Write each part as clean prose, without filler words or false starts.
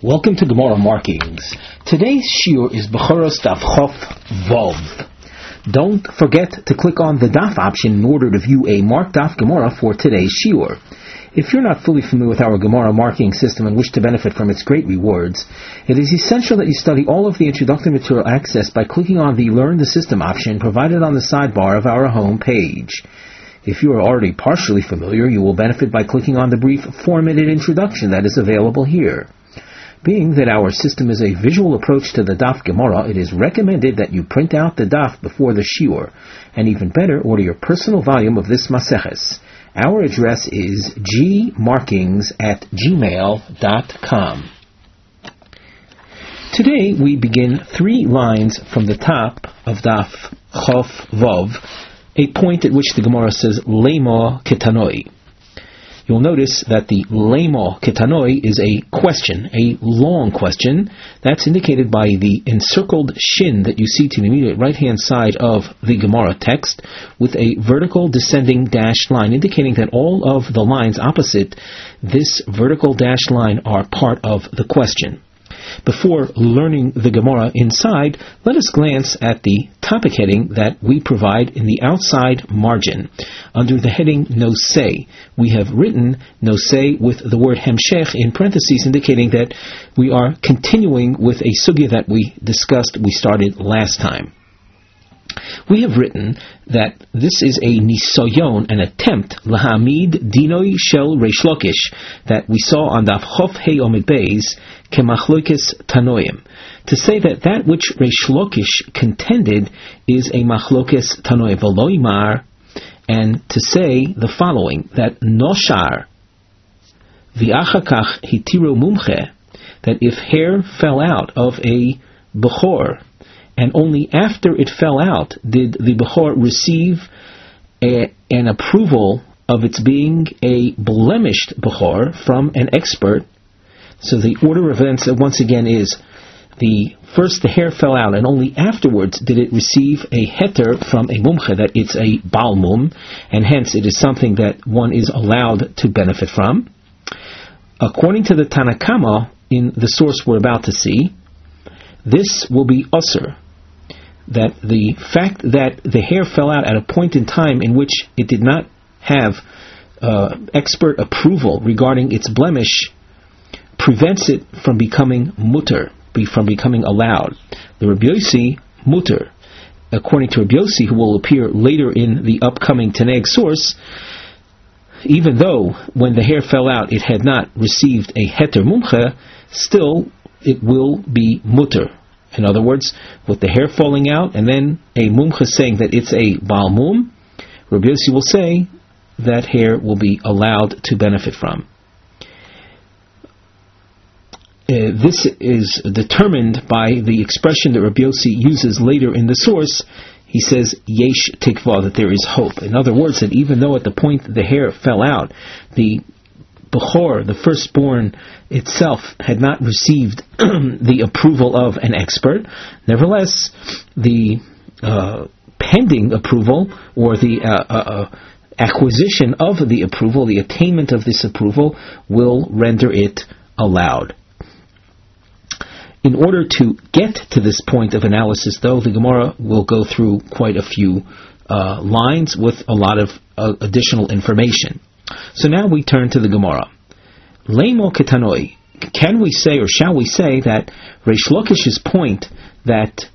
Welcome to Gemara Markings. Today's shiur is Bechoros Daf Chof Vov. Don't forget to click on the Daf option in order to view a marked Daf Gemara for today's shiur. If you're not fully familiar with our Gemara marking system and wish to benefit from its great rewards, it is essential that you study all of the introductory material accessed by clicking on the Learn the System option provided on the sidebar of our home page. If you are already partially familiar, you will benefit by clicking on the brief 4-minute introduction that is available here. Being that our system is a visual approach to the Daf Gemara, it is recommended that you print out the Daf before the shiur, and even better, order your personal volume of this Maseches. Our address is gmarkings@gmail.com. Today we begin 3 lines from the top of Daf Chof Vov, a point at which the Gemara says Lema Ketanoi. You'll notice that the Lema Ketanoi is a question, a long question. That's indicated by the encircled shin that you see to the immediate right-hand side of the Gemara text, with a vertical descending dashed line, indicating that all of the lines opposite this vertical dashed line are part of the question. Before learning the Gemara inside, let us glance at the topic heading that we provide in the outside margin. Under the heading Nosei, we have written Nosei with the word Hemshech in parentheses, indicating that we are continuing with a sugya that we started last time. We have written that this is a nisoyon, an attempt, lahamid dinoi shel Reish Lakish, that we saw on Daf Chof Hei Omid Beis, kemachloikes tanoim, to say that which Reish Lakish contended is a machlokes tanoim v'loimar, and to say the following, that noshar v'achakach hitiro mumche, that if hair fell out of a bechor, and only after it fell out did the Bechor receive an approval of its being a blemished Bechor from an expert. So the order of events once again is, the hair fell out, and only afterwards did it receive a heter from a mumche, that it's a Baal Mum, and hence it is something that one is allowed to benefit from. According to the Tana Kama, in the source we're about to see, this will be usur, that the fact that the hair fell out at a point in time in which it did not have expert approval regarding its blemish prevents it from becoming mutter, from becoming allowed. The Rabbi Yossi mutter. According to Rabbi Yossi, who will appear later in the upcoming Taneg source, even though when the hair fell out it had not received a heter mumche, still it will be mutter. In other words, with the hair falling out and then a mumcha saying that it's a Baal Mum, Rabbi Yossi will say that hair will be allowed to benefit from. This is determined by the expression that Rabbi Yossi uses later in the source. He says, Yesh tikva, that there is hope. In other words, that even though at the point the hair fell out, the Bechor, the firstborn itself, had not received the approval of an expert, nevertheless, the pending approval, or the acquisition of the approval, the attainment of this approval, will render it allowed. In order to get to this point of analysis, though, the Gemara will go through quite a few lines with a lot of additional information. So now we turn to the Gemara. Lemo ketanoi. Can we say, or shall we say, that Reish Lakish's point that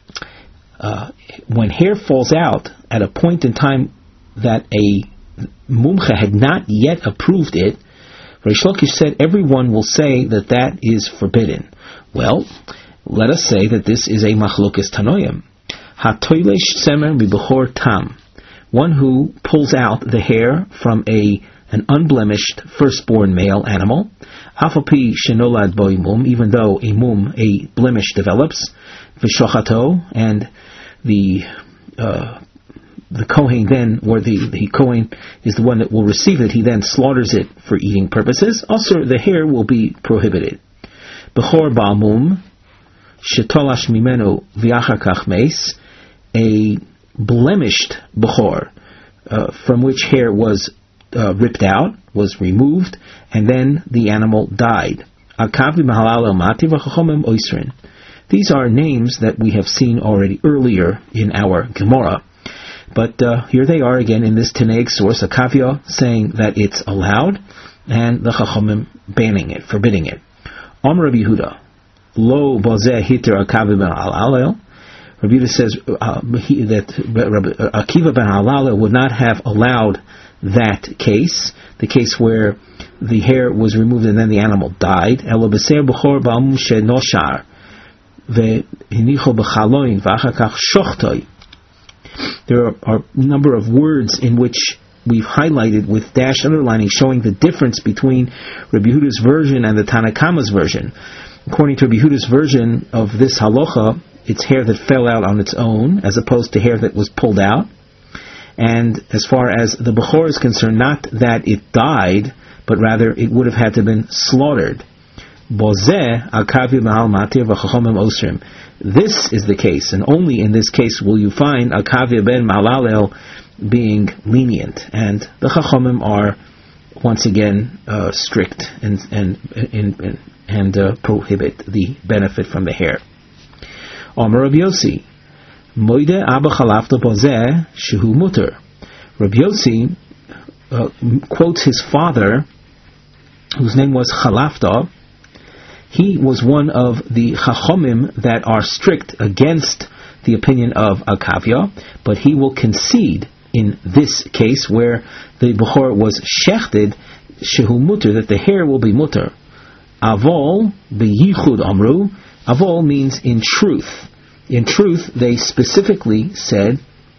when hair falls out at a point in time that a mumcha had not yet approved it, Reish Lakish said everyone will say that is forbidden. Well, let us say that this is a machlokes tanoim. Hatoilesh semer mibechor tam. One who pulls out the hair from an unblemished firstborn male animal, afapi shenolad boi mum, even though a blemish develops, v'shochato, and the kohen then, or the kohen is the one that will receive it, he then slaughters it for eating purposes. Also, the hair will be prohibited. Bechor Baal Mum, shetolash mimenu v'achar kach meis, a blemished Bechor, from which hair was ripped out, was removed, and then the animal died. Akavi Mahalalel Mati v'Chachomim Oisrin. These are names that we have seen already earlier in our Gemara. But here they are again in this Tanaic source, Akavia saying that it's allowed, and the Chachomim banning it, forbidding it. Amar Rabbi Yehuda, Lo Bozeh Hiter Akavi ben Halalel. Rabbi Yehuda says that Akiva ben Halalel would not have allowed that case, the case where the hair was removed and then the animal died. Elo Beser B'chor Ba'amum She'noshar Ve'hinicho B'chaloin V'achakach Shochtoi. There are a number of words in which we've highlighted with dash underlining, showing the difference between Rabbi Yehuda's version and the Tanakama's version. According to Rabbi Yehuda's version of this halacha, it's hair that fell out on its own, as opposed to hair that was pulled out. And as far as the Bechor is concerned, not that it died, but rather it would have had to have been slaughtered. Bozeh akavi mahal matir v'chachomim osrim. This is the case, and only in this case will you find Akavia ben Mahalalel being lenient, and the Chachomim are once again strict and prohibit the benefit from the hair. Amar Rabbi Yossi, Moide Abba Chalafta Bozeh Shehu Muter. Rabbi Yossi quotes his father, whose name was Chalafta. He was one of the Chachomim that are strict against the opinion of Akavia, but he will concede in this case where the Bechor was shechted, shehu muter, that the hair will be muter. Avol beyichud amru. Avol means in truth. In truth, they specifically said,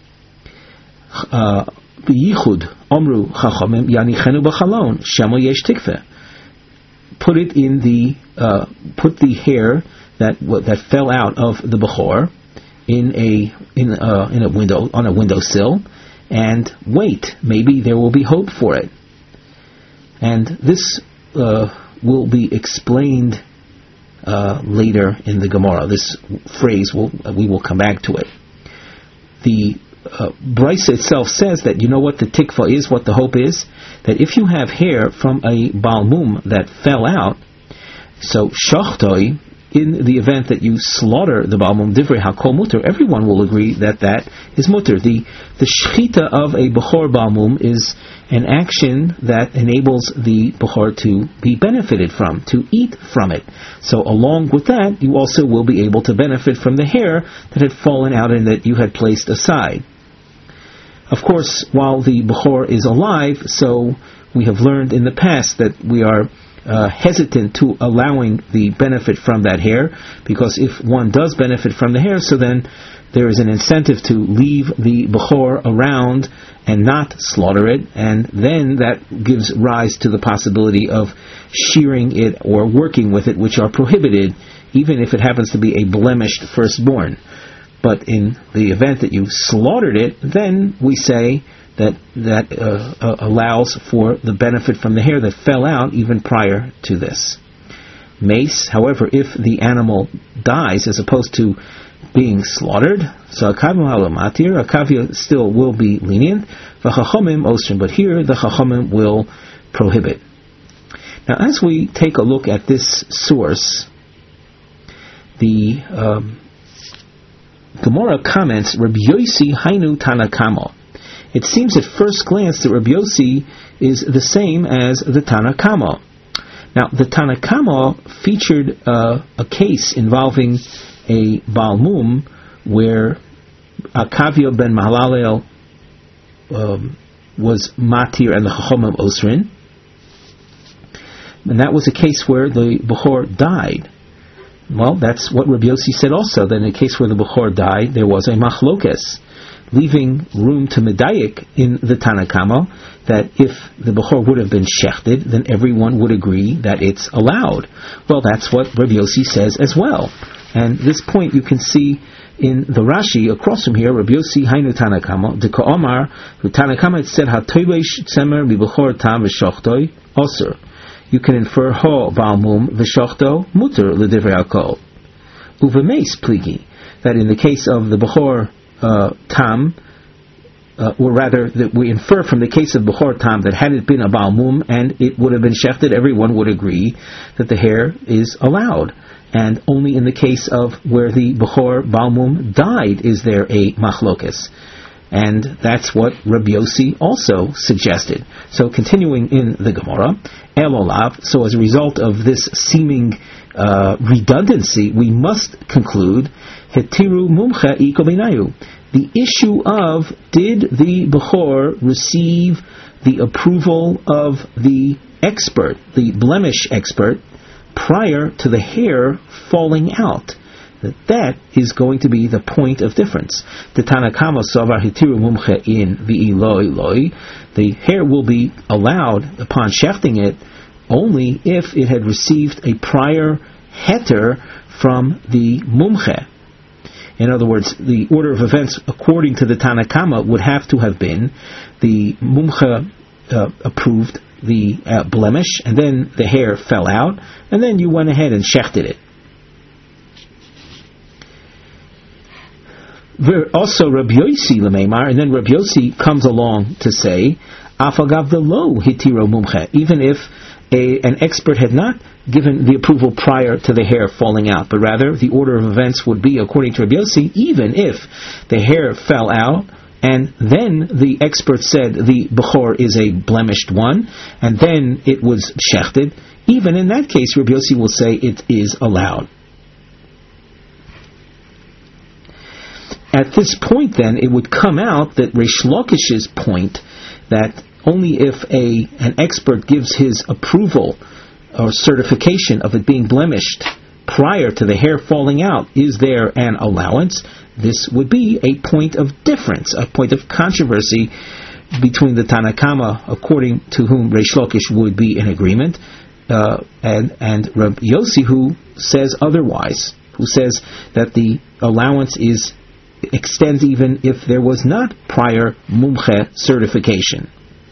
beyichud amru chachamim yanichenu b'chalon shemo yesh tikveh. Put it in the put the hair that fell out of the Bechor in a window, on a windowsill, and wait, maybe there will be hope for it. And this will be explained later in the Gemara. This phrase we will come back to it. The Brisa itself says that, you know what the tikva is, what the hope is, that if you have hair from a balmum that fell out, so shachtoi, in the event that you slaughter the balmum divrei hakol muter, everyone will agree that that is muter. The shechita of a bechor balmum is an action that enables the bechor to be benefited from, to eat from it. So along with that, you also will be able to benefit from the hair that had fallen out and that you had placed aside. Of course, while the Bechor is alive, so we have learned in the past that we are hesitant to allowing the benefit from that hair, because if one does benefit from the hair, so then there is an incentive to leave the Bechor around and not slaughter it, and then that gives rise to the possibility of shearing it or working with it, which are prohibited, even if it happens to be a blemished firstborn. But in the event that you slaughtered it, then we say that allows for the benefit from the hair that fell out even prior to this. Mace, however, if the animal dies as opposed to being slaughtered, so Akavia still will be lenient, but here the Chachomim will prohibit. Now, as we take a look at this source, the Gemara comments, Rabbi Yossi Hainu Tanakama. It seems at first glance that Rabbi Yossi is the same as the Tanakama. Now, the Tanakama featured a case involving a Balmum where Akavia ben Mahalalel was Matir and the Chachomim Osrin. And that was a case where the Bechor died. Well, that's what Rabbi Yossi said also, that in a case where the Bechor died, there was a machlokes, leaving room to medayik in the Tanakama, that if the Bechor would have been shechted, then everyone would agree that it's allowed. Well, that's what Rabbi Yossi says as well. And this point you can see in the Rashi across from here, Rabbi Yossi Hainu Tanakama, the Ka'omar, the Tanakama, it said, HaToivesh Tzemer mi Bechor tam v'shochtoi osur. You can infer ho balmum v'shochto muter l'divrei hakol. Uvemeis pligi, that in the case of the Bechor tam, or rather, that we infer from the case of Bechor Tam that had it been a Baal Mum and it would have been shechted, everyone would agree that the hair is allowed. And only in the case of where the Bechor Baal Mum died is there a machlokas. And that's what Rabbi Yossi also suggested. So continuing in the Gemara, El Olav, so as a result of this seeming redundancy, we must conclude, Hetiru Mumcha Iko Beinayu. The issue of, did the Bechor receive the approval of the expert, the blemish expert, prior to the hair falling out? That is going to be the point of difference. The Tanakama Savar Hitiru Mumche in V'iloi Loi. The hair will be allowed upon shefting it only if it had received a prior heter from the Mumche. In other words, the order of events according to the Tanakama would have to have been the Mumche approved the blemish, and then the hair fell out, and then you went ahead and shechted it. Also, Rabbi Yossi Lemeimar, and then Rabbi Yossi comes along to say, Afagav the lo hitiro mumche, even if an expert had not given the approval prior to the hair falling out, but rather the order of events would be, according to Rabbi Yossi, even if the hair fell out, and then the expert said the Bechor is a blemished one, and then it was shechted, even in that case, Rabbi Yossi will say it is allowed. At this point, then, it would come out that Reish Lakish's point that only if an expert gives his approval or certification of it being blemished prior to the hair falling out is there an allowance. This would be a point of difference, a point of controversy between the Tanakama, according to whom Reish Lakish would be in agreement, and Rabbi Yossi, who says otherwise, who says that the allowance extends even if there was not prior mumche certification.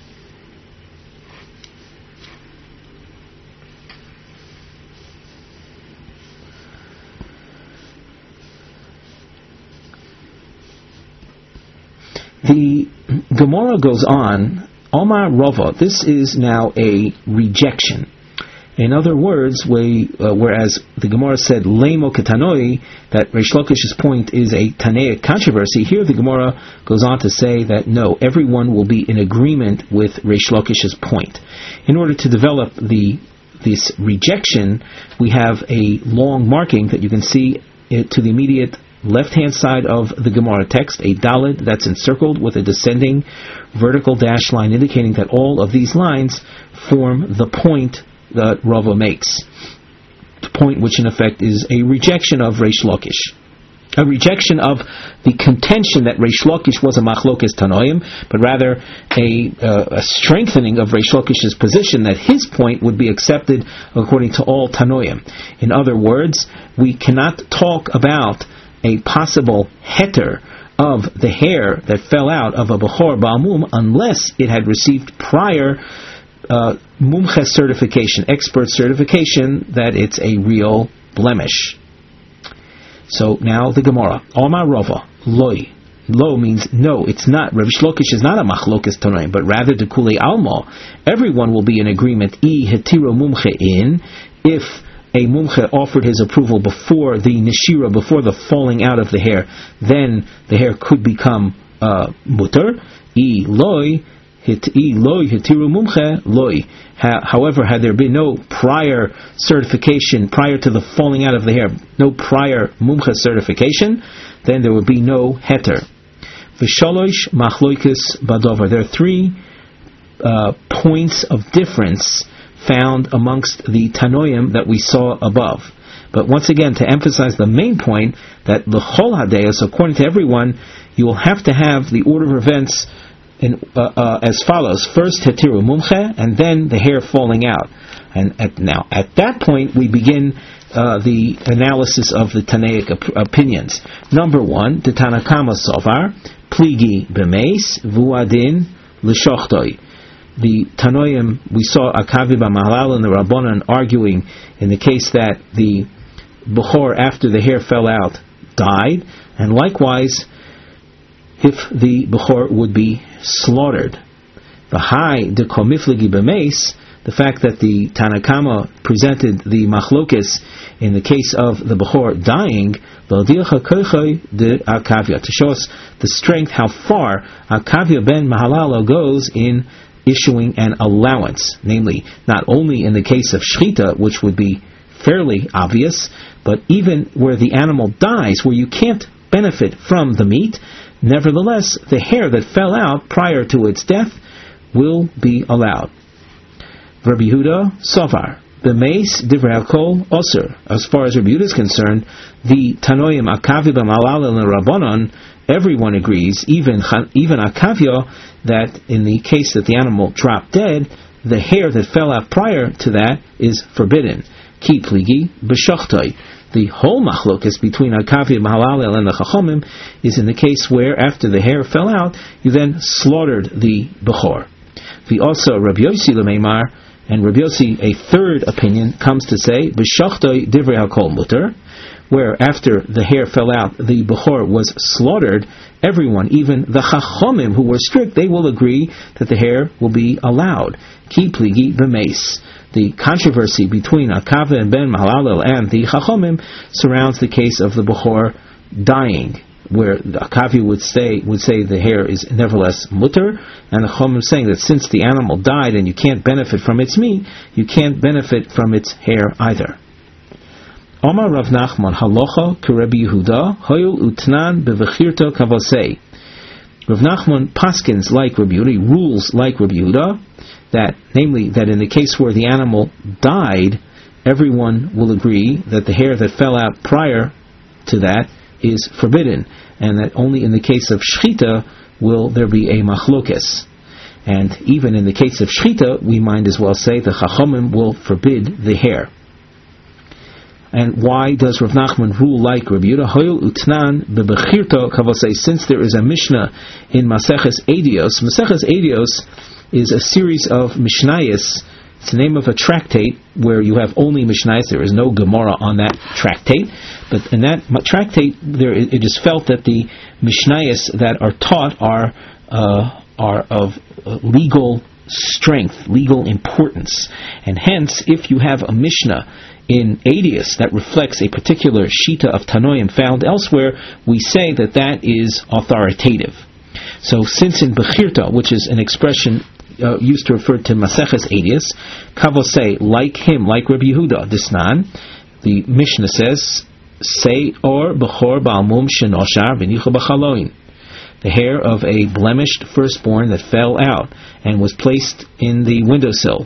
The Gemara goes on, Omar Rava, this is now a rejection. In other words, whereas the Gemara said Leimo Ketanoi, that Reish Lakish's point is a Tanaic controversy, here the Gemara goes on to say that no, everyone will be in agreement with Reish Lakish's point. In order to develop this rejection, we have a long marking that you can see to the immediate left-hand side of the Gemara text, a dalid that's encircled with a descending vertical dash line indicating that all of these lines form the point that Rava makes. The point which in effect is a rejection of Reish Lakish. A rejection of the contention that Reish Lakish was a machlokes tanoim, but rather a strengthening of Reish Lakish's position that his point would be accepted according to all tanoim. In other words, we cannot talk about a possible heter of the hair that fell out of a Bechor Baal Mum unless it had received prior mumche certification, expert certification that it's a real blemish. So now the Gemara, Omar Rava, Loi. Lo means no, it's not. Rav Shlokish is not a machlokes tanoim, but rather the kulei alma. Everyone will be in agreement. Hetiro mumche in, if a mumche offered his approval before the neshira, before the falling out of the hair, then the hair could become mutter. Loi hitiru mumche loi. However, had there been no prior certification prior to the falling out of the hair, no prior mumche certification, then there would be no heter. V'shalosh machloikis badover. There are three points of difference found amongst the Tanoim that we saw above. But once again, to emphasize the main point, that the Chol Hadeus, according to everyone, you will have to have the order of events as follows. First, Hetiru Mumche, and then the hair falling out. And at that point, we begin the analysis of the Tanaic opinions. Number one, the Tanakama Sovar, Pligi B'meis, Vuadin L'shochtoi. The Tanoim, we saw Akavi B'Mahalal and the Rabbanan arguing in the case that the Bechor, after the hair fell out, died, and likewise, if the Bechor would be slaughtered. V'hai de komifligi b'meis, the fact that the Tanakama presented the machlokes in the case of the Bechor dying, to show us the strength, how far Akavia ben Mahalalo goes in issuing an allowance, namely, not only in the case of Shchita, which would be fairly obvious, but even where the animal dies, where you can't benefit from the meat, nevertheless, the hair that fell out prior to its death will be allowed. Rabbi Yehuda Sovar, the mace divrei hakol osir. As far as Rabbi Yehuda is concerned, the Tanoim Akavi b'malal and Rabbanon, everyone agrees, even Akavia, that in the case that the animal dropped dead, the hair that fell out prior to that is forbidden. Ki pligi b'shachtoi. The whole machlokes between Akavia b'malal and the Chachomim is in the case where after the hair fell out, you then slaughtered the Bechor. The also Rabbi Yossi Lemeimar, and Rabbi Yossi, a third opinion, comes to say, B'shachtoi divrei hakol muter, where after the hair fell out, the Bechor was slaughtered, everyone, even the Chachomim who were strict, they will agree that the hair will be allowed. Ki pligi b'meis. The controversy between Akava and Ben Mahalalel and the Chachomim surrounds the case of the Bechor dying, where the Akavi would say the hair is nevertheless mutter, and the Chachomim saying that since the animal died and you can't benefit from its meat, you can't benefit from its hair either. Omar Rav Nachman halacha k'Rebbi Yehuda hoyul utnan bevechirto kavosei. Rav Nachman paskins like Rabbi Yehuda, rules like Rabbi Yehuda, that namely that in the case where the animal died, everyone will agree that the hair that fell out prior to that is forbidden, and that only in the case of Shchita will there be a machlokes. And even in the case of Shchita, we might as well say the Chachomim will forbid the hair. And why does Rav Nachman rule like Rabbi Yehuda? Hoyul utnan bebechirto kavosei. Since there is a Mishnah in Maseches Eidos. Maseches Eidos is a series of Mishnayos. It's the name of a tractate where you have only Mishnayos. There is no Gemara on that tractate. But in that tractate, it is felt that the Mishnayos that are taught are of legal strength, legal importance. And hence, if you have a Mishnah in Eidos that reflects a particular shita of Tanoim found elsewhere, we say that that is authoritative. So since in Bechirta, which is an expression used to refer to Maseches Eidos, Kavosei, like him, like Rabbi Yehuda, Disnan, the Mishnah says, Say or Bechor Ba'almum Shenoshar V'nichu B'chaloin, the hair of a blemished firstborn that fell out and was placed in the windowsill.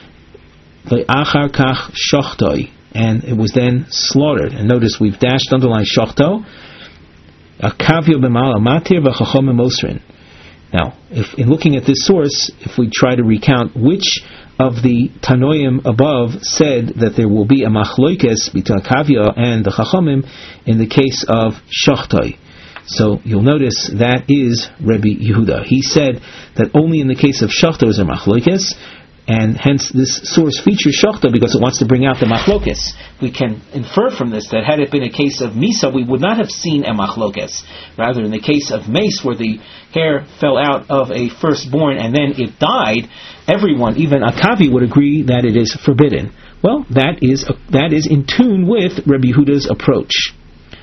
V'achar kach shochtoi, and it was then slaughtered. And notice we've dashed underline shochto. Akavio b'mal amatir v'chachomim osrin. Now, if in looking at this source, if we try to recount which of the Tanoim above said that there will be a machloikes between Akavio and the Chachomim in the case of shochtoi. So you'll notice that is Rabbi Yehuda. He said that only in the case of shochtoi is a machloikes, and hence this source features Shochta because it wants to bring out the machlokes. We can infer from this that had it been a case of Misa, we would not have seen a machlokes. Rather, in the case of Mace, where the hair fell out of a firstborn and then it died, everyone, even Akavi, would agree that it is forbidden. Well, that is in tune with Rabbi Yehuda's approach.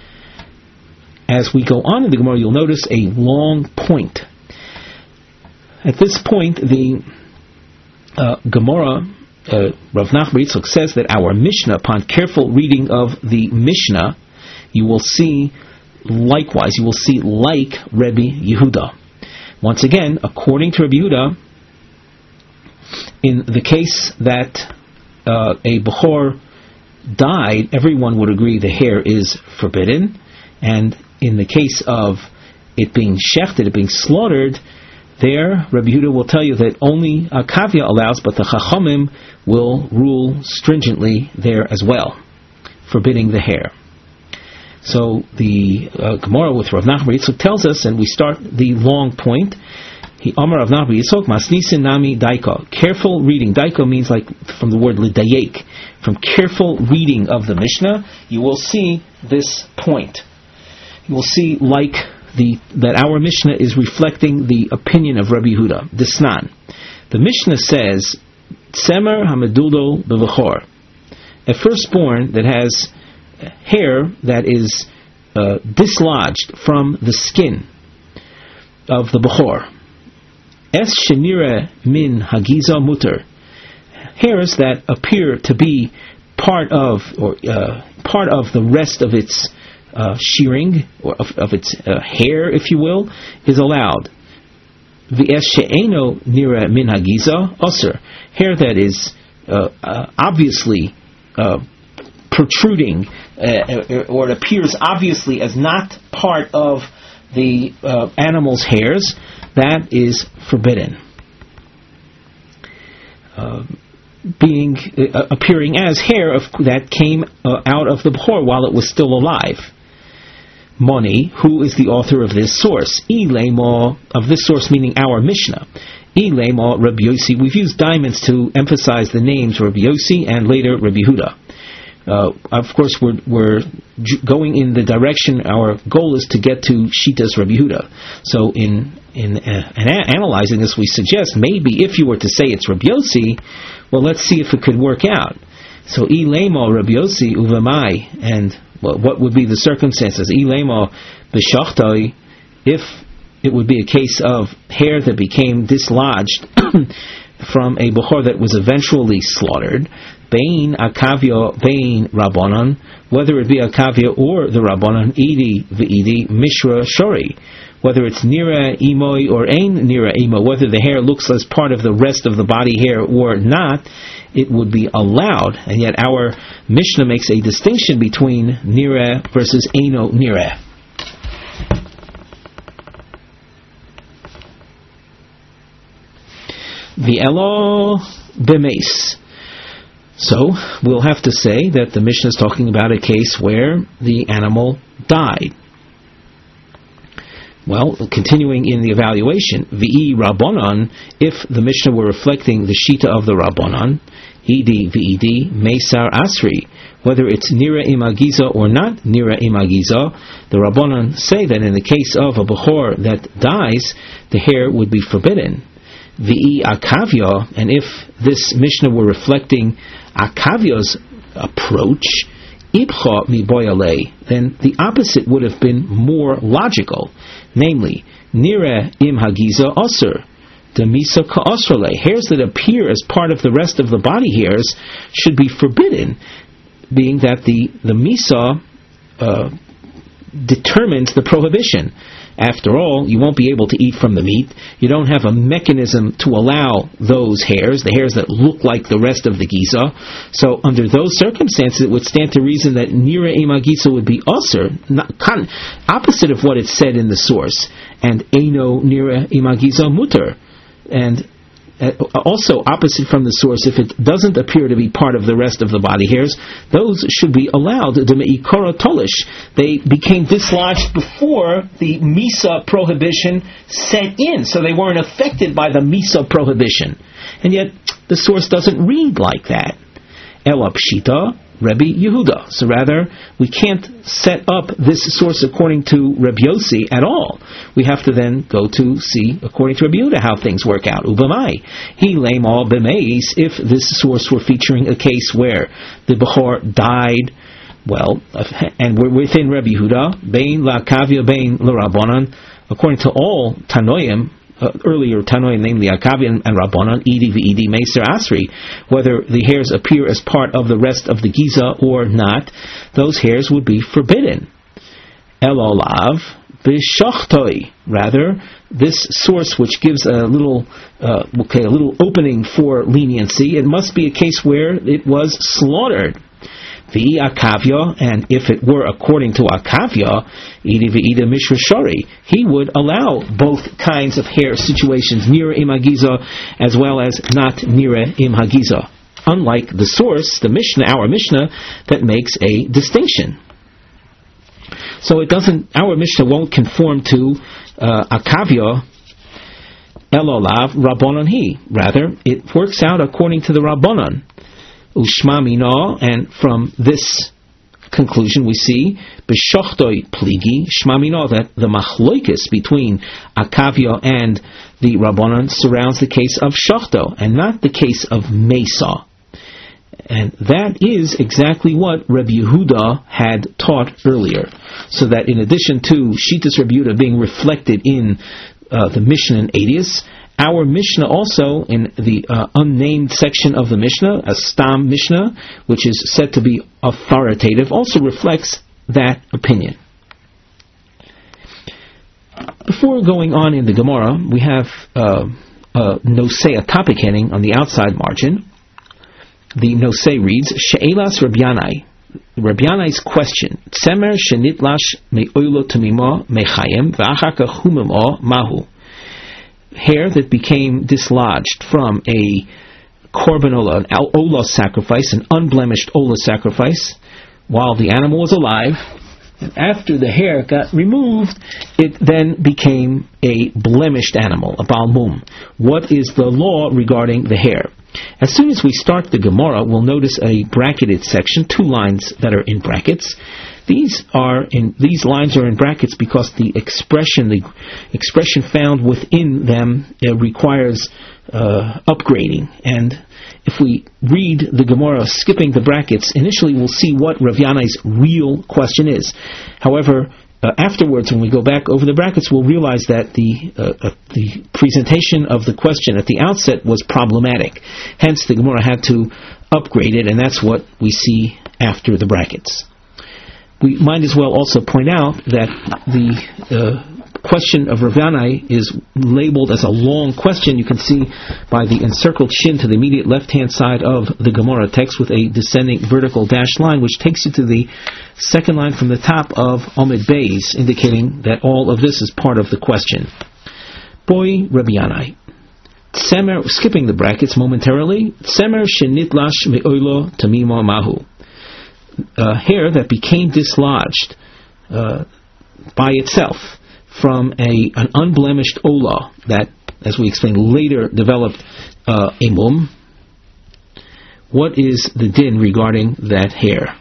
As we go on in the Gemara, you'll notice a long point. At this point, the Gemara, Rav Nachman Yitzchak says that our Mishnah, upon careful reading of the Mishnah, you will see likewise, you will see like Rabbi Yehuda. Once again, according to Rabbi Yehuda, in the case that a Bechor died, everyone would agree the hair is forbidden, and in the case of it being shechted, it being slaughtered, there, Rabbi Yehuda will tell you that only Akavia allows, but the Chachomim will rule stringently there as well, forbidding the hair. So the Gemara with Rav Nachman Yitzchak tells us, and we start the long point. Amar Rav Nachman Yitzchak Masnisin Nami Daiko. Careful reading. Daiko means like from the word lidayek. From careful reading of the Mishnah, you will see this point. You will see like that our Mishnah is reflecting the opinion of Rabbi Yehuda. Disnan. The Mishnah says, Tzemer hameduldo b'vechor, a firstborn that has hair that is dislodged from the skin of the Bechor. Es shenira min hagiza muter, hairs that appear to be part of the rest of its shearing, or of its hair, if you will, is allowed. V'es she'eno nira min hagiza osir, hair that is obviously protruding, or it appears obviously as not part of the animal's hairs, that is forbidden. Appearing as hair that came out of the Bechor while it was still alive. Moni, who is the author of this source? Ilema, of this source meaning our Mishnah. Ilema Rabbi Yossi. We've used diamonds to emphasize the names Rabbi Yossi and later Rabbi Yehuda. Of course, we're going in the direction. Our goal is to get to Shitas Rabbi Yehuda. So in analyzing this, we suggest maybe if you were to say it's Rabbi Yossi, well, let's see if it could work out. So ilema Rabbi Yossi uvamai, and what would be the circumstances? Ilema b'shachtoi, if it would be a case of hair that became dislodged from a Bechor that was eventually slaughtered. Bein akavia, bein rabbanon, whether it be akavia or the rabbanon, idi v'idi mishra shori, whether it's nira imoi or ein nira imo, whether the hair looks as part of the rest of the body hair or not, it would be allowed. And yet our Mishnah makes a distinction between nira versus eino nira. V'elo b'meis. So, we'll have to say that the Mishnah is talking about a case where the animal died. Well, continuing in the evaluation, V'i Rabbanon, if the Mishnah were reflecting the Shita of the Rabbanon, Idi V'idi Meisar Asri, whether it's Nira Imagiza or not Nira Imagiza, the Rabbanon say that in the case of a Bechor that dies, the hair would be forbidden. V'i Akavia, and if this Mishnah were reflecting Akavia's approach, Ibcha mi boyale, then the opposite would have been more logical, namely, Nira im hagiza osir, demisa ka'osrale, hairs that appear as part of the rest of the body hairs should be forbidden, being that the misa determines the prohibition. After all, you won't be able to eat from the meat. You don't have a mechanism to allow those hairs, the hairs that look like the rest of the giza. So under those circumstances, it would stand to reason that nira ema giza would be usr, opposite of what it said in the source, and eino nira ema giza muter. And also opposite from the source, if it doesn't appear to be part of the rest of the body hairs, those should be allowed. The me'ikara tolish, they became dislodged before the misa prohibition set in, so they weren't affected by the misa prohibition. And yet the source doesn't read like that. Ela pshita Rabbi Yehuda. So rather, we can't set up this source according to Rabbi Yossi at all. We have to then go to see, according to Rabbi Yehuda, how things work out. Ubamai. He lame all b'meis, if this source were featuring a case where the Bechor died, well, and we're within Rabbi Yehuda, bein la kavia, bein la rabbanan, according to all Tanoim, earlier Tanoim, namely Akavi and Rabbanan, Idi v'Idi Meiser Asri, whether the hairs appear as part of the rest of the Giza or not, those hairs would be forbidden. Elolav b'shachtoi, rather, this source which gives a little opening for leniency, it must be a case where it was slaughtered. V'i akavia, and if it were according to akavia, idi v'ida mishra, he would allow both kinds of hair situations, nira im hagiza as well as not nira im hagiza. Unlike the source, the Mishnah, our Mishnah, that makes a distinction. So our Mishnah won't conform to akavia elolav rabbanon he. Rather, it works out according to the rabbanon. Ushma mina, and from this conclusion, we see b'shochtoi pligi shmamino, that the machloikis between Akavia and the Rabbanan surrounds the case of shochto and not the case of mesa. And that is exactly what Rabbi Yehuda had taught earlier. So that in addition to Shitas Rabbi Yehuda being reflected in the Mishnah and Adius, our Mishnah also, in the unnamed section of the Mishnah, a Stam Mishnah, which is said to be authoritative, also reflects that opinion. Before going on in the Gemara, we have a topic heading on the outside margin. The Nosei reads, She'elas Rabbi Yanai, Rabbi Yanai's question, Tzemer shenitlash me'oilo tamimo mechayim v'achaka humimo mahu. Hair that became dislodged from a korban olah, an olah sacrifice, an unblemished olah sacrifice, while the animal was alive. And after the hair got removed, it then became a blemished animal, a balmum. What is the law regarding the hair? As soon as we start the Gemara, we'll notice a bracketed section, 2 lines that are in brackets. These lines are in brackets because the expression found within them requires upgrading. And if we read the Gemara skipping the brackets, initially we'll see what Rav Yanai's real question is. However, afterwards, when we go back over the brackets, we'll realize that the presentation of the question at the outset was problematic. Hence, the Gemara had to upgrade it, and that's what we see after the brackets. We might as well also point out that the question of Rav Yanai is labeled as a long question. You can see by the encircled shin to the immediate left-hand side of the Gemara text with a descending vertical dashed line, which takes you to the second line from the top of Omid Beis, indicating that all of this is part of the question. Boy Rabbi Yanai. Tzemer, skipping the brackets momentarily, Tzemer shenitlash me'oilo tamimo mahu. Hair that became dislodged by itself from an unblemished olah that, as we explained, later developed a mum. What is the din regarding that hair?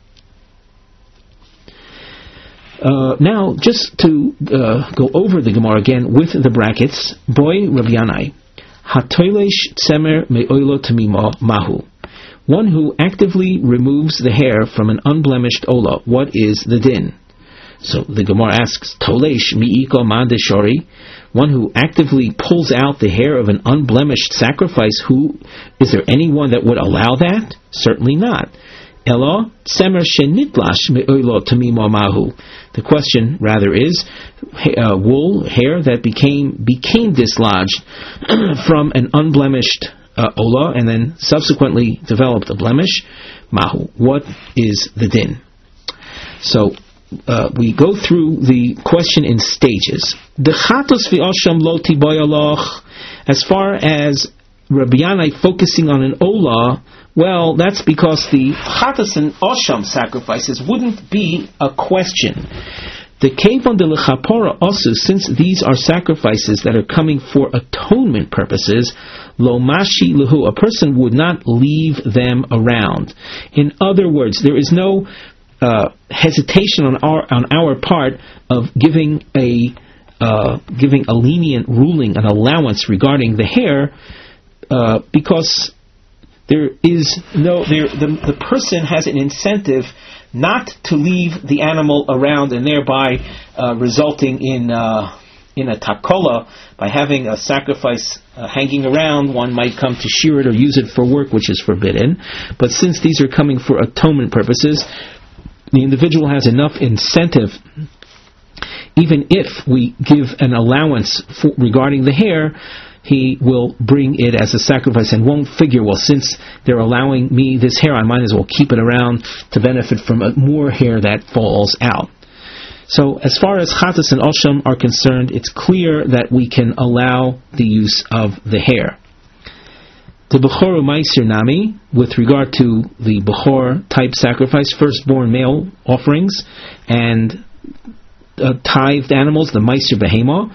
Now, just to go over the Gemara again with the brackets, Boy Rabbi Yanai, Hatoilesh tzemer me'oilo tamimo mahu. One who actively removes the hair from an unblemished olah, what is the din? So the Gemara asks, Tolesh mi'iko mandeshori, one who actively pulls out the hair of an unblemished sacrifice, is there anyone that would allow that? Certainly not. Elo tzemer shenitlash me'oilo tamimo mahu. The question rather is, wool, hair that became dislodged from an unblemished olah and then subsequently developed a blemish, mahu. What is the din? So we go through the question in stages. As far as Rabbi Yanai focusing on an olah, well, that's because the chatas and osham sacrifices wouldn't be a question. The kevon de lechapora also, since these are sacrifices that are coming for atonement purposes, lo mashi lehu, a person would not leave them around. In other words, there is no hesitation on our part of giving a lenient ruling, an allowance regarding the hair, because there is the person has an incentive not to leave the animal around, and thereby resulting in a takola. By having a sacrifice hanging around, one might come to shear it or use it for work, which is forbidden. But since these are coming for atonement purposes, the individual has enough incentive, even if we give an allowance regarding the hair, he will bring it as a sacrifice and won't figure, well, since they're allowing me this hair, I might as well keep it around to benefit from more hair that falls out. So as far as chatas and osham are concerned, it's clear that we can allow the use of the hair. The Bechor Meiser Nami, with regard to the Bechor type sacrifice, firstborn male offerings, and tithed animals, the Meiser Behema,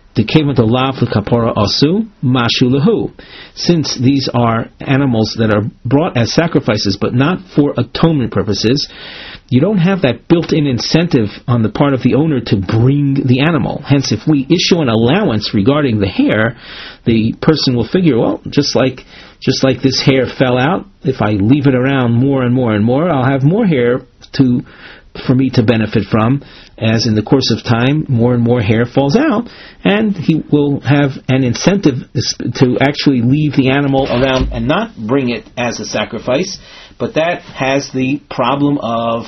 Since these are animals that are brought as sacrifices but not for atonement purposes, you don't have that built-in incentive on the part of the owner to bring the animal. Hence, if we issue an allowance regarding the hair, the person will figure, well, just like this hair fell out, if I leave it around more and more and more, I'll have more hair for me to benefit from, as in the course of time, more and more hair falls out, and he will have an incentive to actually leave the animal around and not bring it as a sacrifice. But that has the problem of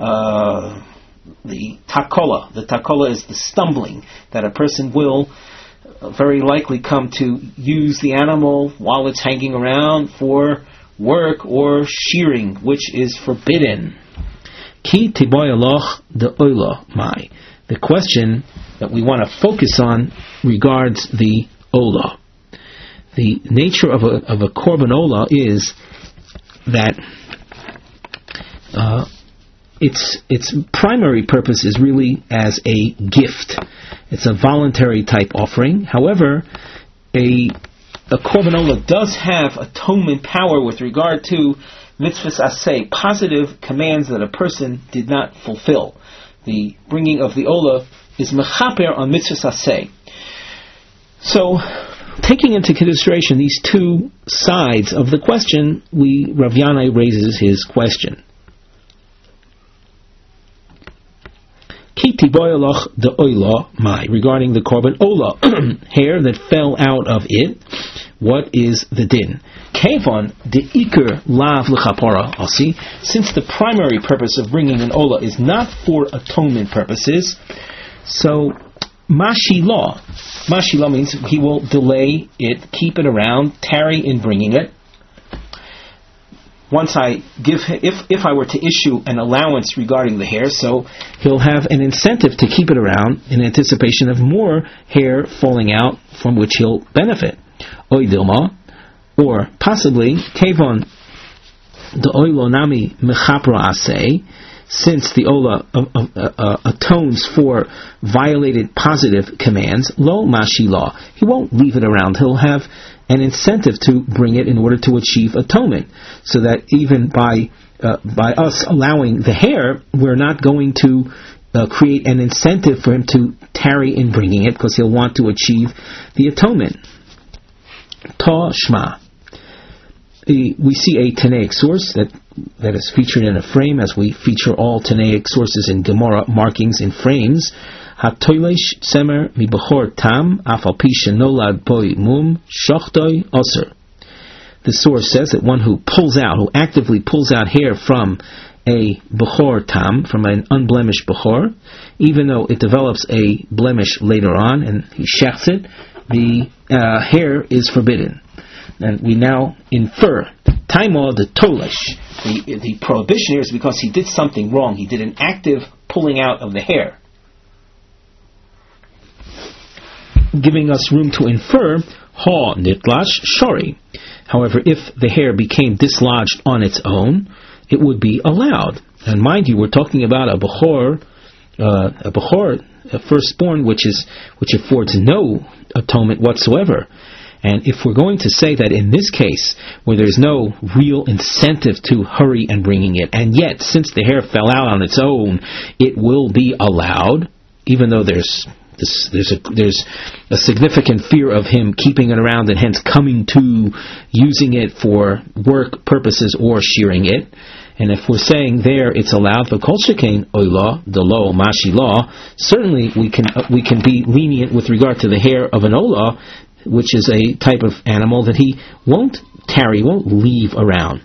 the takola. The takola is the stumbling, that a person will very likely come to use the animal while it's hanging around for work or shearing, which is forbidden. Ki tiboyaloch the oila mai. The question that we want to focus on regards the ola. The nature of a korban ola is that its primary purpose is really as a gift. It's a voluntary type offering. However, a korban ola does have atonement power with regard to mitzvahs aseh, positive commands that a person did not fulfill. The bringing of the ola is mechaper on mitzvahs aseh. So, taking into consideration these two sides of the question, Rav Yanai raises his question. Ki tiboyaloch the oila mai, regarding the korban ola, hair that fell out of it, what is the din? Kevon de iker lav l'chapara asi, since the primary purpose of bringing an ola is not for atonement purposes, so mashila means he will delay it, keep it around, tarry in bringing it. Once if I were to issue an allowance regarding the hair, so he'll have an incentive to keep it around in anticipation of more hair falling out from which he'll benefit. Oidilma, or possibly kevon the oilo nami mechapra aseh, since the ola atones for violated positive commands, lo mashila, he won't leave it around. He'll have an incentive to bring it in order to achieve atonement, so that even by us allowing the hair, we're not going to create an incentive for him to tarry in bringing it, because he'll want to achieve the atonement. Ta shma. We see a Tanaic source that is featured in a frame, as we feature all Tanaic sources in Gemara markings in frames. Hatoilesh semer mi bechor tam afal pi shenolad boi mum shochtoi oser. The source says that one who actively pulls out hair from a bechor tam, from an unblemished bechor, even though it develops a blemish later on and he shechts it, the hair is forbidden. And we now infer taima the tolesh. The prohibition here is because he did something wrong. He did an active pulling out of the hair, giving us room to infer ha nitlash shori. However, if the hair became dislodged on its own, it would be allowed. And mind you, we're talking about a bechor, a firstborn, which affords no atonement whatsoever. And if we're going to say that in this case, where there's no real incentive to hurry and bringing it, and yet since the hair fell out on its own, it will be allowed, even though there's a significant fear of him keeping it around and hence coming to using it for work purposes or shearing it. And if we're saying there it's allowed for kol shekain oila delo mashi law, certainly we can be lenient with regard to the hair of an ola, which is a type of animal that he won't won't leave around.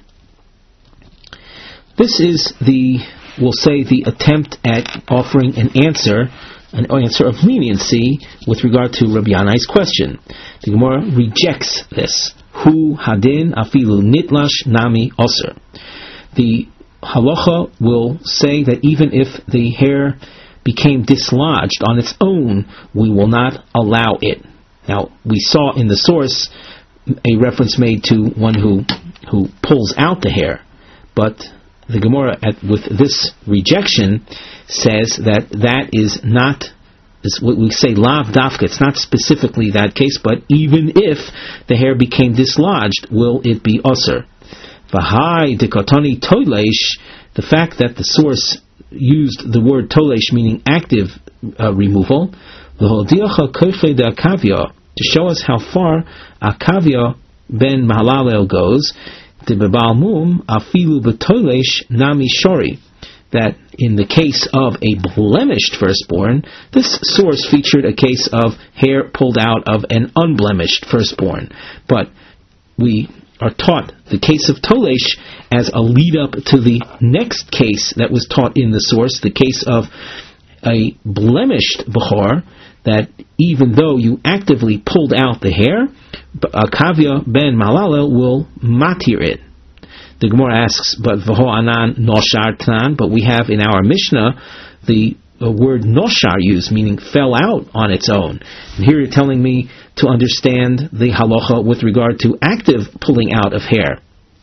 This is we'll say the attempt at offering an answer of leniency with regard to Rabbi Yanai's question. The Gemara rejects this. Hu hadin afilu nitlash nami oser. The halacha will say that even if the hair became dislodged on its own, we will not allow it. Now, we saw in the source a reference made to one who pulls out the hair, but the Gemara with this rejection says that is not is what we say lav dafka. It's not specifically that case, but even if the hair became dislodged, will it be usher? V'hai dekotani tolesh, the fact that the source used the word tolesh, meaning active removal, v'hodiacha koiche de akavia, to show us how far akavia ben Mahalalel goes, de bebal mum afilu b'tolesh nami shori, that in the case of a blemished firstborn, this source featured a case of hair pulled out of an unblemished firstborn. But we are taught the case of Tolesh as a lead-up to the next case that was taught in the source, the case of a blemished Bechor, that even though you actively pulled out the hair, Akavia ben Malalel will matir it. The Gemara asks, but v'ho anan noshar tnan, but we have in our Mishnah the word noshar used, meaning fell out on its own. And here you're telling me to understand the halacha with regard to active pulling out of hair.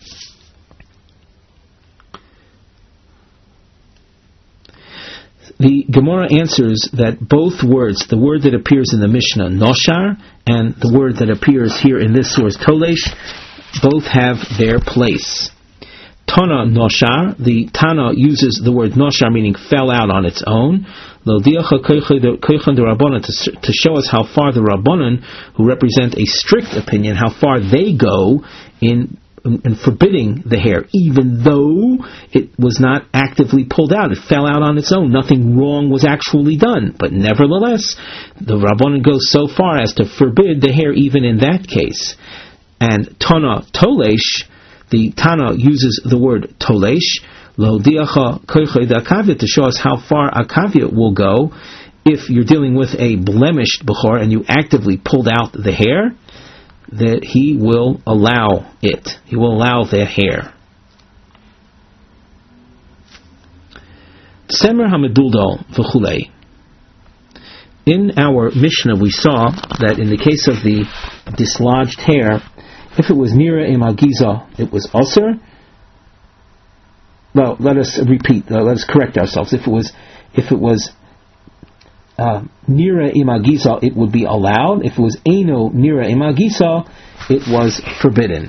The Gemara answers that both words, the word that appears in the Mishnah, noshar, and the word that appears here in this source, tolesh, both have their place. Tana noshar, the Tana uses the word noshar, meaning fell out on its own, to show us how far the Rabbanan, who represent a strict opinion, how far they go in forbidding the hair, even though it was not actively pulled out. It fell out on its own. Nothing wrong was actually done. But nevertheless, the Rabbanan goes so far as to forbid the hair even in that case. And Tana Tolesh, the Tana uses the word Tolesh, to show us how far Akavia will go if you're dealing with a blemished Bechor and you actively pulled out the hair, that he will allow it. He will allow the hair. Semer Hamaduldal v'chulei. In our Mishnah we saw that in the case of the dislodged hair, if it was Nira Imagiza, it was Osir. Well, let us repeat. Let us correct ourselves. If it was Nira Imagiza, it would be allowed. If it was Eino Nira Imagiza, it was forbidden.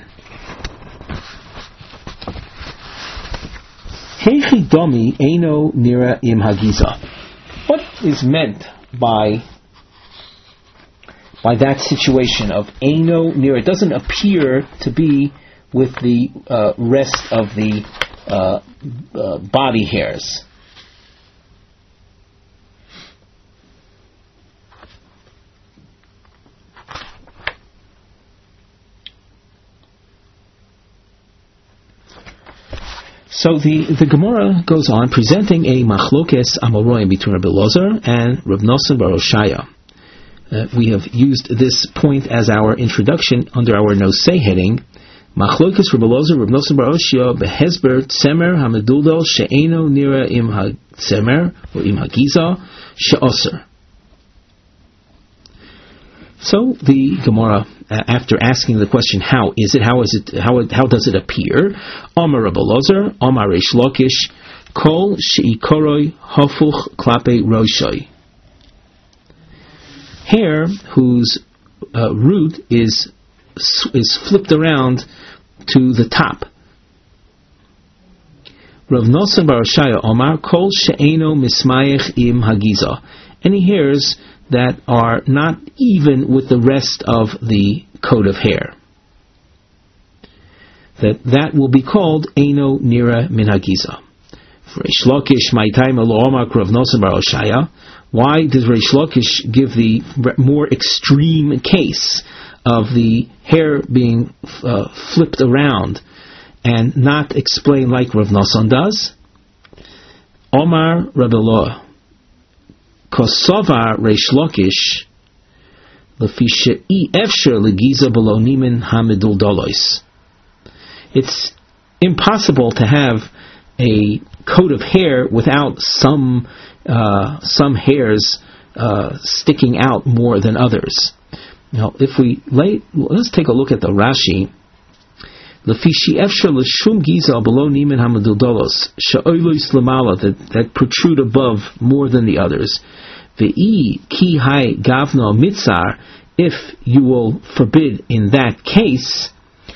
Heichi Domi Eino Nira Imagiza. What is meant by that situation of Eino Nira? It doesn't appear to be with the rest of the body hairs. So the Gemara goes on presenting a machlokes amoroim between Rabbi Elazar and Rav Nosson bar Oshaya. We have used this point as our introduction under our nosei heading. Machlokes Rabbi Elazar, Rav Nosson bar Oshaya behesber tzemer hameduldo she'eno nira im ha-tzemer or im ha-giza she'oser. So the Gemara, after asking the question, how does it appear? Amar Rabbi Elazar, Amar Reish Lakish, Kol she'ikoroi hafuch klape roshoi. Hair whose root is flipped around to the top. Rav Nosson bar Oshaya Amar Kol she'eno mismayech im hagiza. Any hairs that are not even with the rest of the coat of hair, that will be called Eino Nira Min Hagiza. For Reish Lakish, Ma'itayim Elo Amar Rav Nosson bar Oshaya. Why does Reish Lakish give the more extreme case of the hair being flipped around and not explain like Rav Nosson does? Omar Rabbi Elazar Kosovar Reish Lakish Lefi she'i efsher legiza below nimin hamidul dolos. It's impossible to have a coat of hair without some hairs sticking out more than others. Now, let's take a look at the Rashi. Lefi she'i efsher leshum giza below nimin hamidul dolos she'olos lemala, that protrude above more than the others. Ve'i ki hai gavno mitzar, if you will forbid in that case,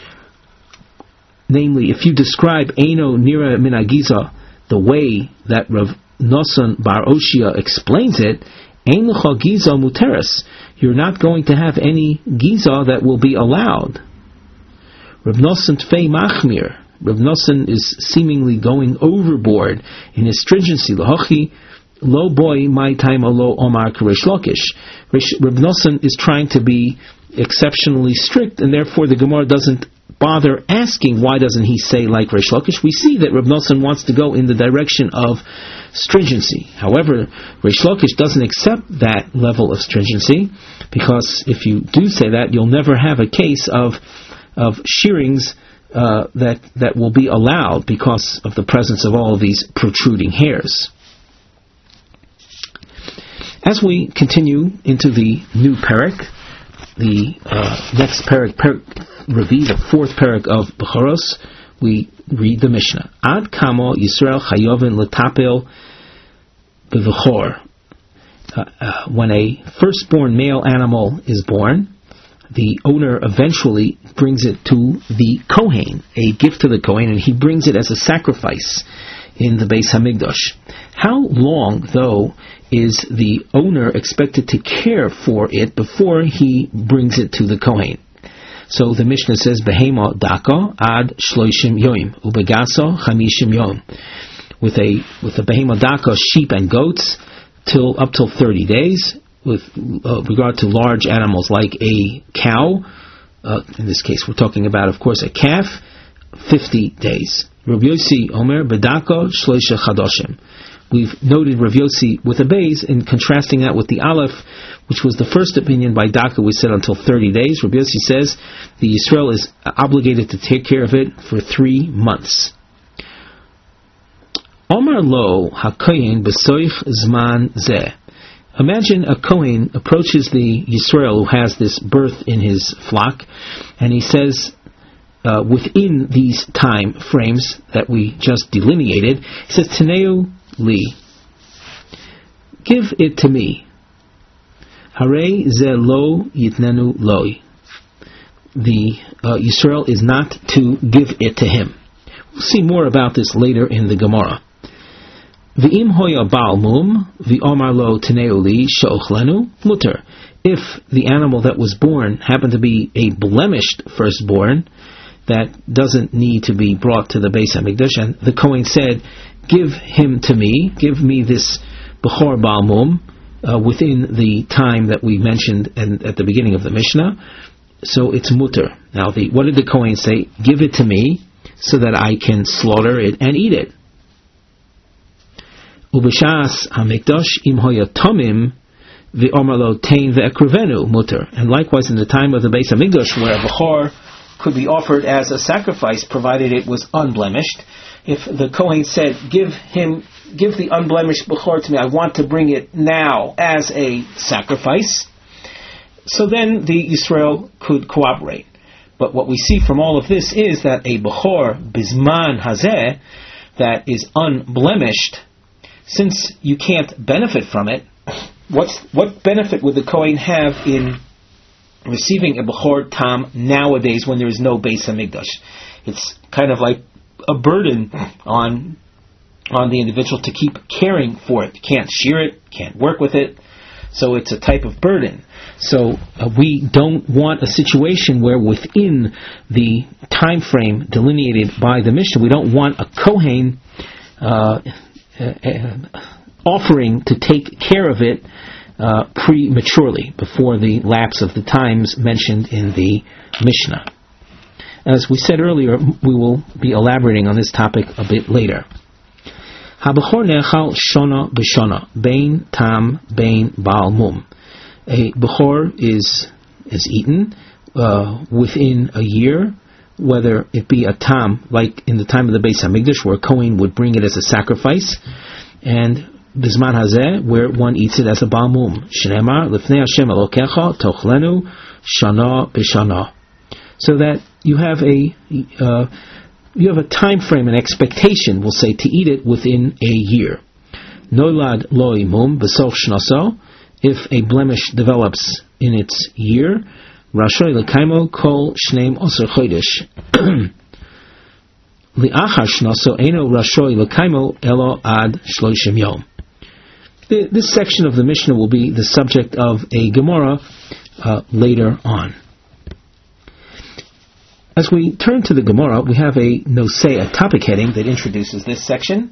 namely, if you describe Eino Nira Min HaGiza the way that Rav Nosson Bar Oshia explains it, Ein L'cha Giza Muteres, you're not going to have any Giza that will be allowed. Rav Nosson Tfei Machmir, Rav Nosson is seemingly going overboard in his stringency. L'hochi lo boy my time alo omar Rish Lakish. Rav Nosson is trying to be exceptionally strict, and therefore the Gemara doesn't bother asking why doesn't he say like Rish Lakish. We see that Rav Nosson wants to go in the direction of stringency. However, Rish Lakish doesn't accept that level of stringency, because if you do say that, you'll never have a case of shearings that will be allowed because of the presence of all of these protruding hairs. As we continue into the new parak, the next parak Ravi, the fourth parak of Bechoros, we read the Mishnah. Ad kamo Yisrael chayovin letapel b'vechor. When a firstborn male animal is born, the owner eventually brings it to the Kohen, a gift to the Kohen, and he brings it as a sacrifice in the Beis Hamikdash. How long, though, is the owner expected to care for it before he brings it to the Kohen? So the Mishnah says, Behema daka ad shloishim yoim, ubegaso chamishim yom. With the Behema daka, sheep and goats, up till 30 days. With regard to large animals like a cow, in this case we're talking about, of course, a calf, 50 days. Rav Yossi Omer Bedaka Shloisha Chadoshim. We've noted Rav Yossi with a beis in contrasting that with the Aleph, which was the first opinion by Daka. We said until 30 days. Rav Yossi says the Yisrael is obligated to take care of it for 3 months. Omar lo hakoyin b'soich zman zeh. Imagine a Kohen approaches the Yisrael who has this birth in his flock, and he says, within these time frames that we just delineated, he says, Teneu li, give it to me. Harei ze lo yitnenu loi. The Yisrael is not to give it to him. We'll see more about this later in the Gemara. V'im hoya ba'al mum, v'omar lo teneu li she'ochlenu muter. If the animal that was born happened to be a blemished firstborn that doesn't need to be brought to the Beis Hamikdash, and the Kohen said, give him to me, give me this bechor ba'al mum, within the time that we mentioned at the beginning of the Mishnah, so it's muter. Now, what did the Kohen say? Give it to me so that I can slaughter it and eat it. Ubishas hamikdash im hoya tomim v'omerlo tein ve'ekruvenu muter. And likewise in the time of the Beis Hamikdash, where a bechor could be offered as a sacrifice provided it was unblemished, if the Kohen said, give the unblemished bechor to me, I want to bring it now as a sacrifice, so then the Yisrael could cooperate. But what we see from all of this is that a bechor bizman hazeh that is unblemished, since you can't benefit from it, what benefit would the Kohen have in receiving a Bechor Tam nowadays when there is no Beis Hamikdash? It's kind of like a burden on the individual to keep caring for it. Can't shear it, can't work with it, so it's a type of burden. So we don't want a situation where within the time frame delineated by the Mishnah, we don't want a Kohen offering to take care of it prematurely, before the lapse of the times mentioned in the Mishnah. As we said earlier, we will be elaborating on this topic a bit later. Habechor nechal shona b'shona, bein tam bein baal mum. A bechor is eaten within a year, whether it be a tam, like in the time of the Beis Hamikdash, where a Kohen would bring it as a sacrifice, and Bizman Hazeh, where one eats it as a Baal Mum. Shneimar lifnei Hashem Elokecha tochlenu shana b'shana. So that you have a time frame, an expectation, we'll say, to eat it within a year. Nolad Loi Mum B'soch Shnaso. If a blemish develops in its year, Rashoy Lekaimo Kol Shneim Oser Chodesh. Li'achar Shnaso Eino Rashoy Lekaimo Elo Ad Shloshim Yom. This section of the Mishnah will be the subject of a Gemara later on. As we turn to the Gemara, we have a nosei, a topic heading that introduces this section.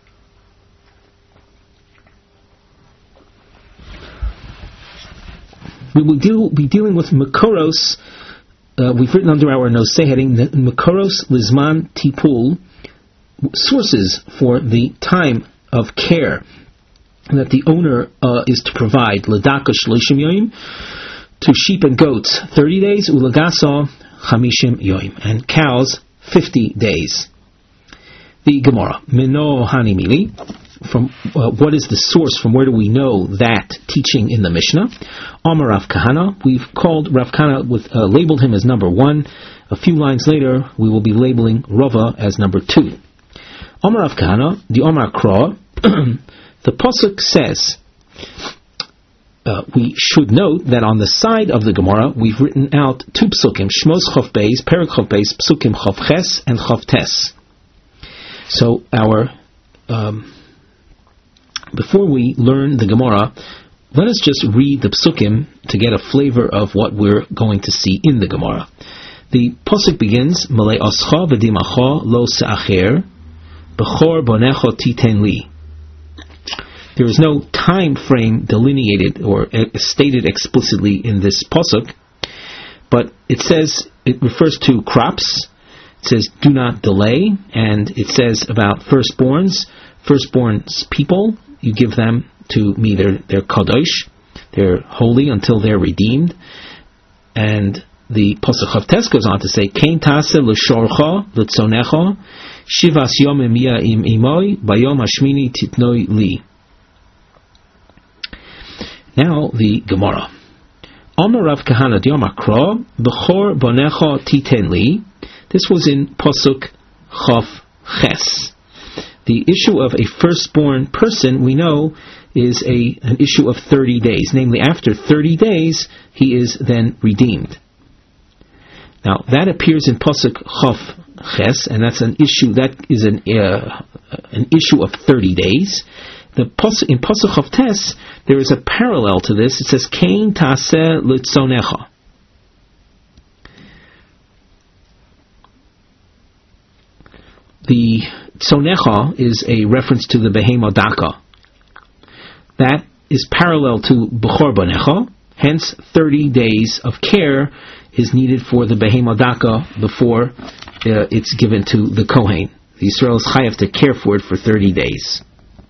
We will be dealing with Makoros. We've written under our nosei heading Makoros Lizman Tipul, sources for the time of care that the owner is to provide. Ladaka Shloshim Yoim, to sheep and goats 30 days, Ulagasa Chamishim Yoim, and cows 50 days. The Gemara, Mino Hanimili, from what is the source, from where do we know that teaching in the Mishnah? Amar Rav Kahana, we've called Rav Kahana, labeled him as number 1. A few lines later, we will be labeling Rava as number 2. Amar Rav Kahana, the Amar Kra, the Pasuk says, we should note that on the side of the Gemara, we've written out 2 psukim, Shmos Chof Beis, Perek Chof Beis, psukim Chof Ches and Chof Tes. So before we learn the Gemara, let us just read the psukim to get a flavor of what we're going to see in the Gemara. The pasuk begins, Malei Oscha v'dimacha lo se'acher, Bechor bonecho titen li. There is no time frame delineated or stated explicitly in this pasuk, but it says, it refers to crops. It says, do not delay, and it says about firstborns people, you give them to me, they're kadosh, they're holy until they're redeemed. And the pasuk of Tes goes on to say, Kein tase l'shorcha l'tzonecha shivas yomim im imoi bayom hashmini titnoi li. Now the Gemara. Amar Rav Kahana Diomar Kra Bechor Bonecha Titen Li. This was in pasuk Chof Ches. The issue of a firstborn person, we know, is an issue of 30 days. Namely, after 30 days, he is then redeemed. Now, that appears in pasuk Chof Ches, and that's an issue. That is an issue of 30 days. In pasuk Chof Tes, there is a parallel to this. It says, Kein taseh l'tzonecha. The tzonecha is a reference to the behema daka. That is parallel to bechor bonecha. Hence, 30 days of care is needed for the behema daka before it's given to the kohen. The Yisrael is chayav to care for it for 30 days.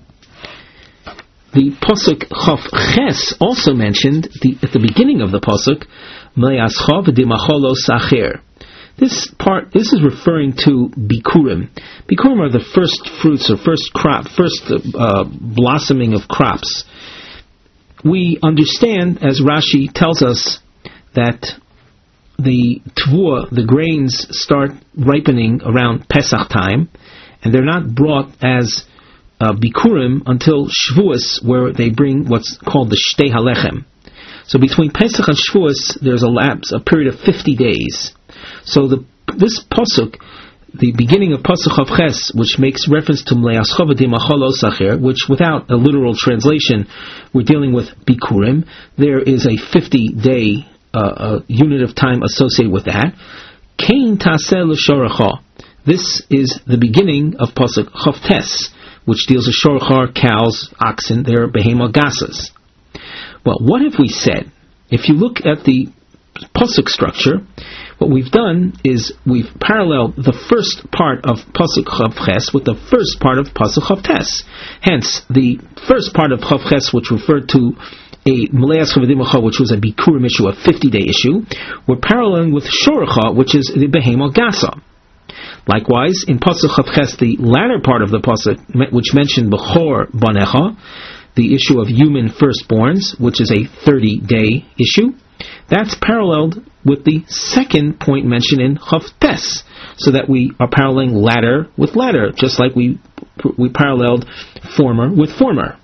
The pasuk Chof Ches also mentioned at the beginning of the pasuk, Me'ascha v'dimacha lo sacher. This is referring to bikurim. Bikurim are the first fruits or first blossoming of crops. We understand, as Rashi tells us, that the tvua, the grains, start ripening around Pesach time, and they're not brought as bikurim until Shavuos, where they bring what's called the Shtei Halechem. So between Pesach and Shavuos, there's a period of 50 days. So this pasuk, the beginning of pasuk of Ches, which makes reference to Mle'ascha v'dimacha lo sacher, which without a literal translation, we're dealing with bikurim. There is a 50-day unit of time associated with that. Kein taseh l'shorecha. This is the beginning of pasuk Chof Tes, which deals with shorachar, cows, oxen, they're behema gasas. Well, what have we said? If you look at the pasuk structure, what we've done is we've paralleled the first part of pasuk Chof Ches with the first part of pasuk Chof Tes. Hence, the first part of Chof Ches, which referred to a Meleas Chavadimacha, which was a Bikurim issue, a 50-day issue, we're paralleling with Shoracha, which is the Behema Gasa. Likewise, in pasuk Chof Ches, the latter part of the pasuk, which mentioned Bechor Banecha, the issue of human firstborns, which is a 30-day issue, that's paralleled with the second point mentioned in Chof Tes, so that we are paralleling ladder with ladder, just like we we paralleled former with former.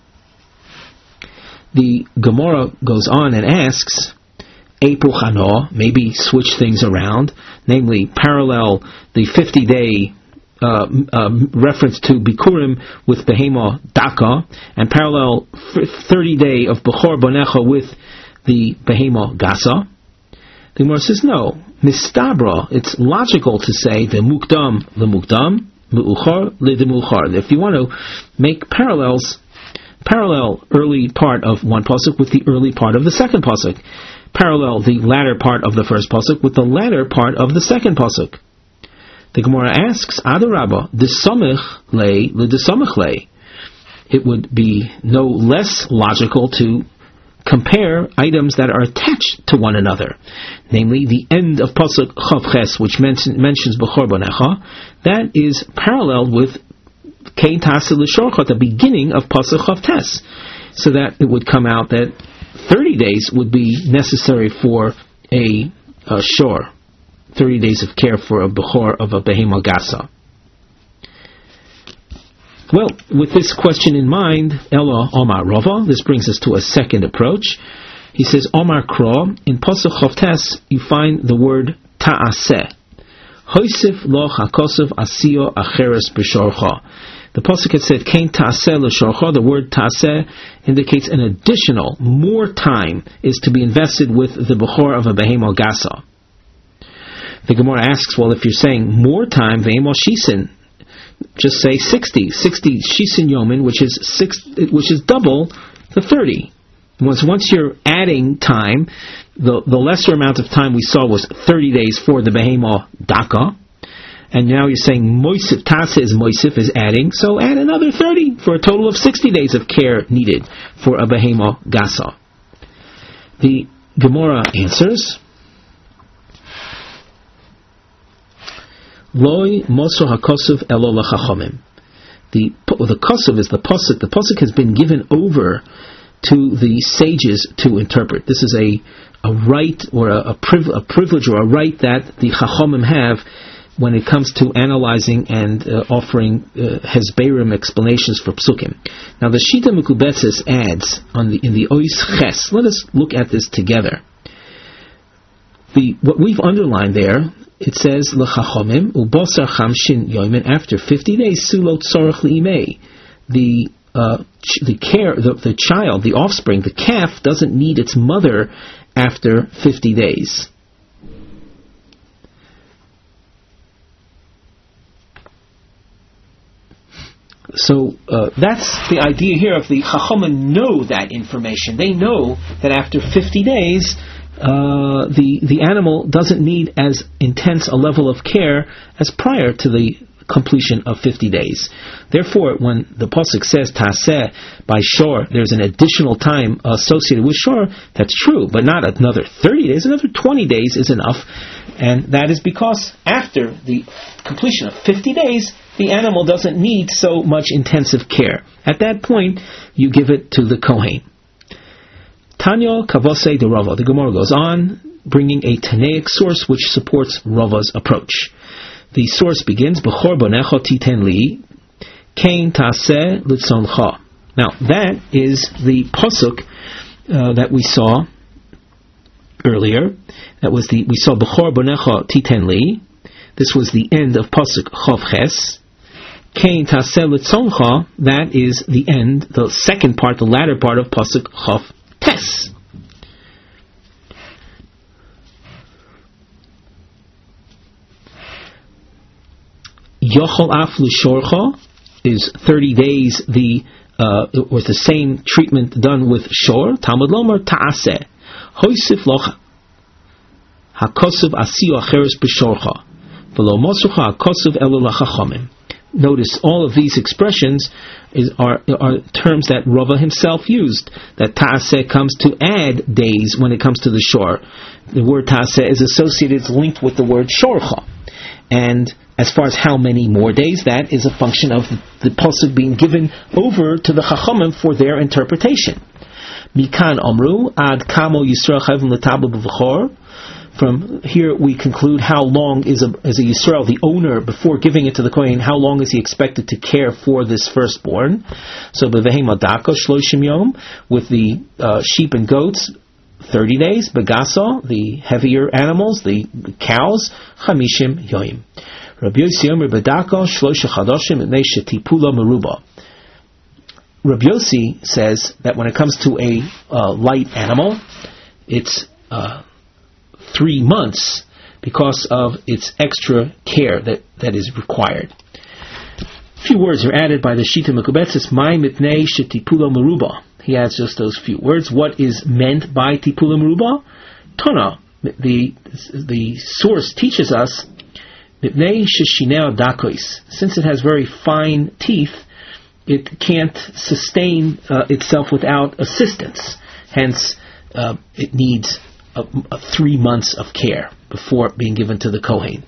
The Gemara goes on and asks, April Chano, maybe switch things around, namely parallel the 50-day reference to Bikurim with Behema Daka, and parallel 30-day of Bechor Bonecha with the Behema Gasa. The Gemara says no. Mistabra, it's logical to say the Mukdam, Mu'uchar, Mu'uchar. If you want to make parallel early part of one pasuk with the early part of the second pasuk. Parallel the latter part of the first pasuk with the latter part of the second pasuk. The Gemara asks, Adarabba, d'samich lei l'd'samich lei. It would be no less logical to compare items that are attached to one another, namely the end of pasuk Chav Ches, which mentions Bechor Bonecha, that is paralleled with Kein Tase L'Shorcha, the beginning of pasuk Chav Tes, so that it would come out that 30 days would be necessary for a shor, 30 days of care for a Bechor of a Behema Gasa. Well, with this question in mind, Ella Omar Rava, this brings us to a second approach. He says, Omar Kra, in pasuk Chav Tes, you find the word Ta'aseh. Hoisif lo hakosov asiyo acheres b'shorcha. The pasuk had said, Kein ta'aseh l'shorcha. The word ta'aseh indicates an additional, more time is to be invested with the Bechor of a Behema Gasa. The Gemara asks, well, if you're saying more time, Ve'emal Shisin, just say 60 Shisin Yomin, which is double the 30. Once you're adding time, the lesser amount of time we saw was 30 days for the Behema Daka, and now you're saying Moisif, Tase is Moisif, is adding, so add another 30 for a total of 60 days of care needed for a Behema Gasa. The Gemara answers, Loi Moso HaKosov Elo L'Chachomim. The Kosov is the Pasuk. The Pasuk has been given over to the sages to interpret. This is a right or a privilege or a right that the Chachomim have when it comes to analyzing and offering Hesberim explanations for Psukim. Now the Shita Mekubetzes adds in the Ois Ches. Let us look at this together. What we've underlined there, it says L'Chachomim Ubosar Chamshin Yoimin, after 50 days Sulot Tzorach Li'imei. The child, the offspring, the calf doesn't need its mother after 50 days. So that's the idea here of the Chachamim know that information. They know that after 50 days, the animal doesn't need as intense a level of care as prior to the completion of 50 days. Therefore, when the pasuk says Taseh by shor, there's an additional time associated with shor, that's true, but not another 30 days. Another 20 days is enough, and that is because after the completion of 50 days, the animal doesn't need so much intensive care. At that point, you give it to the Kohen. Tanya Kavose de Rava. The Gemara goes on, bringing a Tanaic source which supports Rava's approach. The source begins, Bechor bonecha titen li, Kein taseh litzoncha. Now, that is the pasuk that we saw earlier. We saw Bechor bonecha titen li. This was the end of pasuk Chav Ches. Kein taseh litzoncha, that is the end, the second part, the latter part of pasuk Chav Tes. Yochol af l'shorcha is 30 days. With the same treatment done with shor. Talmud lomar ta'aseh hoisif loch hakosov asiyo acheres b'shorcha v'lo mosucha hakosov elo lachachamim. Notice all of these expressions are terms that Rava himself used. That ta'aseh comes to add days when it comes to the shor. The word ta'aseh is associated, it's linked with the word shorcha. And as far as how many more days, that is a function of the pasuk being given over to the Chachamim for their interpretation. Mikan Omru ad kamo Yisrael chayvim l'tabel b'v'chor. From here we conclude how long is a Yisrael, the owner, before giving it to the Kohen, how long is he expected to care for this firstborn? So b'vehema dako shloshim yom, with the sheep and goats, 30 days. Begaso, the heavier animals, the cows, chamishim yoim. Rabbi Yossi Omer bedako shlosha chadoshim mipnei shetipula meruba. Rabbi Yossi says that when it comes to a light animal, it's 3 months because of its extra care that is required. A few words are added by the Shita Mekubetzes, Mai Mipnei Shetipula Meruba. He adds just those few words. What is meant by Tipula Meruba? Tana, the source teaches us, Mipnei Sheshineo Dakois. Since it has very fine teeth, it can't sustain itself without assistance. Hence, it needs 3 months of care before being given to the Kohen.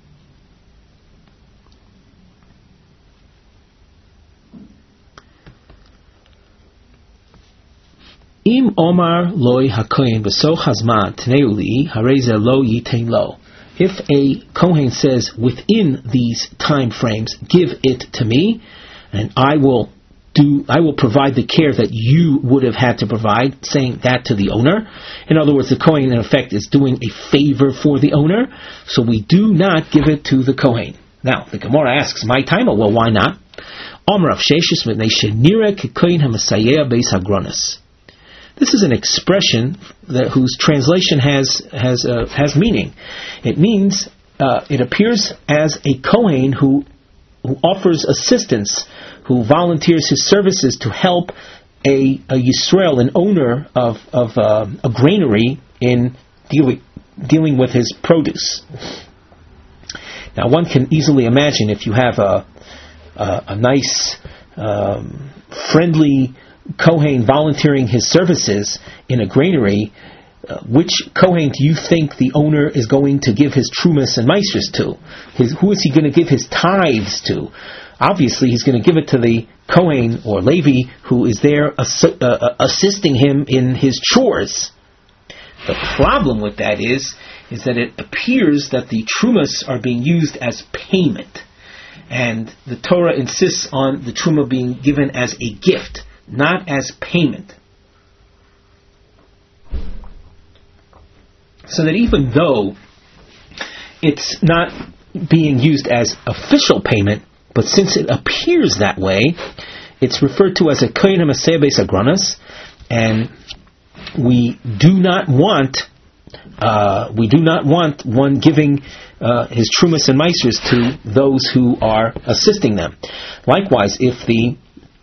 Im Omar loy hakohen b'soch hazman tneuli hareze lo yitein lo. If a Kohen says within these time frames, give it to me, and I will provide the care that you would have had to provide, saying that to the owner. In other words, the Kohen in effect is doing a favor for the owner, so we do not give it to the Kohen. Now, the Gemara asks, my time, well, why not? This is an expression whose translation has meaning. It means, it appears as a Kohen who offers assistance, who volunteers his services to help a Yisrael, an owner of a granary, in dealing with his produce. Now, one can easily imagine if you have a nice, friendly Kohen volunteering his services in a granary, which Kohen do you think the owner is going to give his trumas and meisers to? Who is he going to give his tithes to? Obviously, he's going to give it to the Kohen or Levi who is there assisting him in his chores. The problem with that is that it appears that the trumas are being used as payment, and the Torah insists on the truma being given as a gift, not as payment. So that even though it's not being used as official payment, but since it appears that way, it's referred to as a kohen hamaseh beis hagranos, and we do not want one giving his trumas and meisers to those who are assisting them. Likewise, if the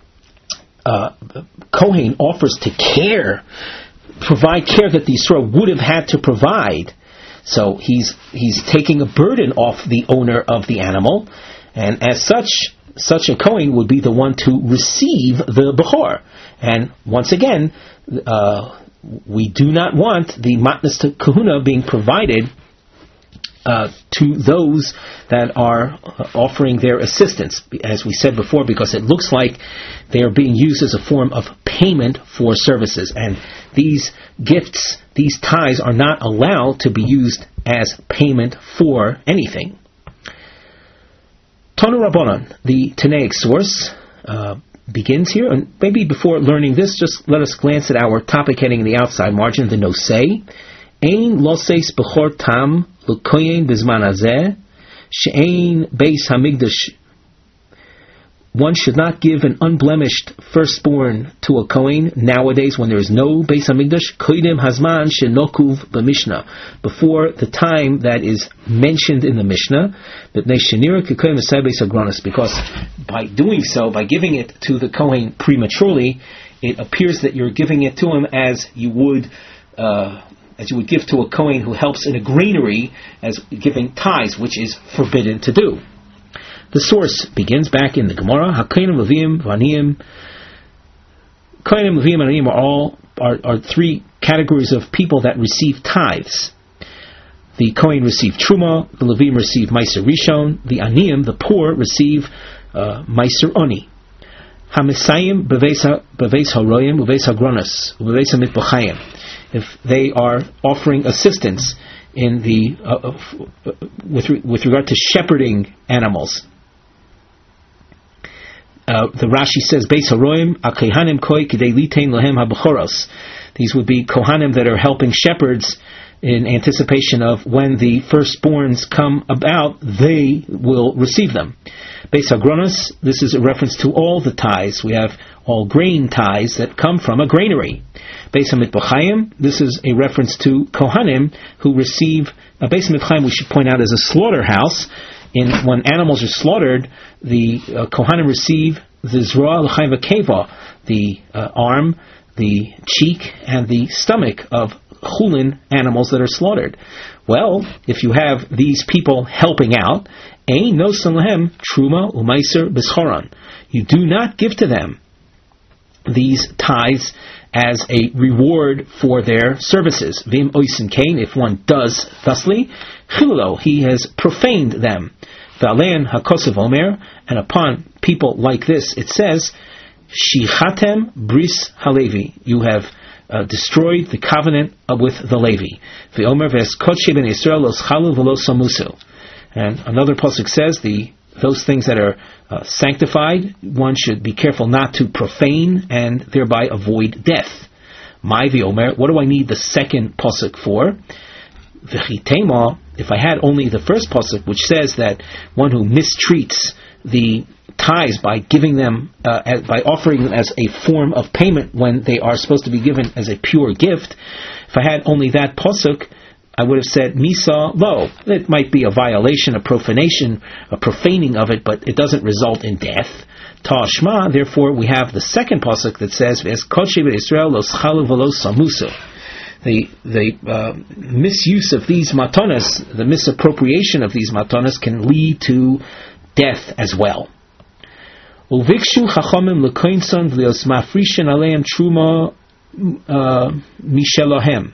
Kohen offers to provide care that the Yisrael would have had to provide, so he's taking a burden off the owner of the animal, and as such a Kohen would be the one to receive the Bechor. And once again, we do not want the matnas to kahuna being provided to those that are offering their assistance, as we said before, because it looks like they are being used as a form of payment for services, and these gifts, these tithes, are not allowed to be used as payment for anything. Tanu Rabbanan, the Tanaic source, begins here, and maybe before learning this, just let us glance at our topic heading in the outside margin, the Nosei. Ein loseis bechor tam l'koyen bizman hazeh she'ein beis hamikdash. One should not give an unblemished firstborn to a Kohen nowadays when there is no Beis Hamikdash, koidem hazman shenokuv b'Mishnah, before the time that is mentioned in the Mishnah, because by doing so, by giving it to the Kohen prematurely, it appears that you're giving it to him as you would give to a Kohen who helps in a granary, as giving tithes, which is forbidden to do. The source begins back in the Gemara. Hakohanim, Levim, Vaniyim. Kohanim, Levim, and Vaniyim are three categories of people that receive tithes. The Kohen receive Truma, the Levim receive Meiser Rishon, the Aniyim, the poor, receive Meiser Oni. Hamisayim beveis haroyim, beveis hagranos, beveis hamitbachayim. If they are offering assistance in the with regard to shepherding animals. The Rashi says, Beis Haroim Akehanim Koi Kidei Litein Lahem HaBechoros. These would be Kohanim that are helping shepherds in anticipation of when the firstborns come about, they will receive them. Beis Hagronos, this is a reference to all the tithes. We have all grain tithes that come from a granary. Beis HaMitbachayim, this is a reference to Kohanim who receive, Beis HaMitbachayim we should point out is a slaughterhouse. When animals are slaughtered, the Kohanim receive the Zroa L'chaim V'Keva, the arm, the cheek, and the stomach of chulin animals that are slaughtered. Well, if you have these people helping out, Ein nosan lahem truma u'maiser b'schoron. You do not give to them these tithes as a reward for their services. Vim oisin kain, if one does thusly, chilulo, he has profaned them. V'alein hakosav omer, and upon people like this, it says, shichatem bris halevi, you have destroyed the covenant with the Levi. V'omer v'es kodshe ben Yisrael los chalu v'los samusu. And another pasuk says, those things that are sanctified, one should be careful not to profane and thereby avoid death. My v'omer, what do I need the second pasuk for? V'chitema, if I had only the first pasuk, which says that one who mistreats the tithes by giving them, by offering them as a form of payment when they are supposed to be given as a pure gift, if I had only that pasuk, I would have said misa lo. It might be a violation, a profanation, a profaning of it, but it doesn't result in death. Tashma, therefore, we have the second pasuk that says v'es kodshe b'Yisrael los chalu v'los samusu. The misuse of these matonas, the misappropriation of these matonas, can lead to death as well. Uvikshu chachamim lekoinson v'lios mafrishin aleim truma mishelohem.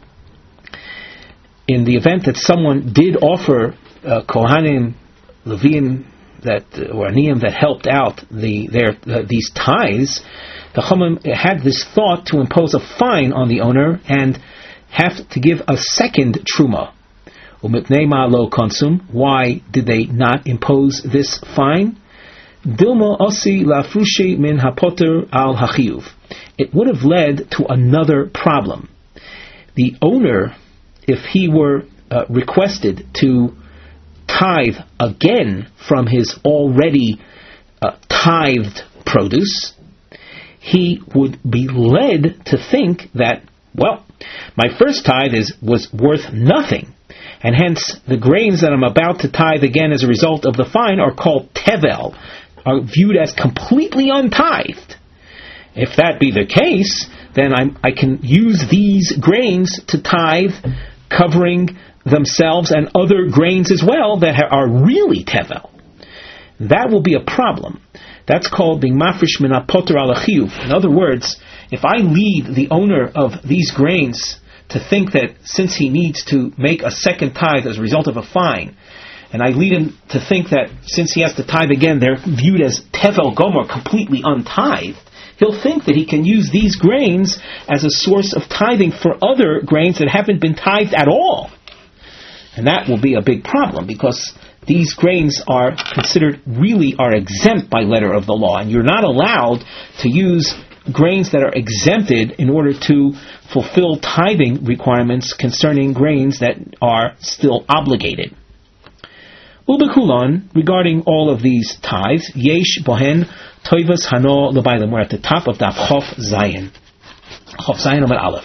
In the event that someone did offer kohanim, levim, or aniyim that helped out these tithes, the Chachamim had this thought to impose a fine on the owner and have to give a second truma. Umipnei ma lo konsum. Why did they not impose this fine? Dilma osi lafrushi min hapoter al hachiyuv. It would have led to another problem. The owner, if he were requested to tithe again from his already tithed produce, he would be led to think that, well, my first tithe was worth nothing, and hence the grains that I'm about to tithe again as a result of the fine are called tevel, are viewed as completely untithed. If that be the case, then I can use these grains to tithe, covering themselves and other grains as well that are really tevel. That will be a problem. That's called being mafresh min hapoter al hachiyuv. In other words, if I lead the owner of these grains to think that since he needs to make a second tithe as a result of a fine, and I lead him to think that since he has to tithe again, they're viewed as tevel gomer, completely untithed, he'll think that he can use these grains as a source of tithing for other grains that haven't been tithed at all. And that will be a big problem, because these grains are exempt by letter of the law, and you're not allowed to use grains that are exempted in order to fulfill tithing requirements concerning grains that are still obligated. Ubekulan, regarding all of these tithes, yesh bohen toivas hano lebaylim. We're at the top of Daf Chof Zayin. Chof Zayin Amud Aleph.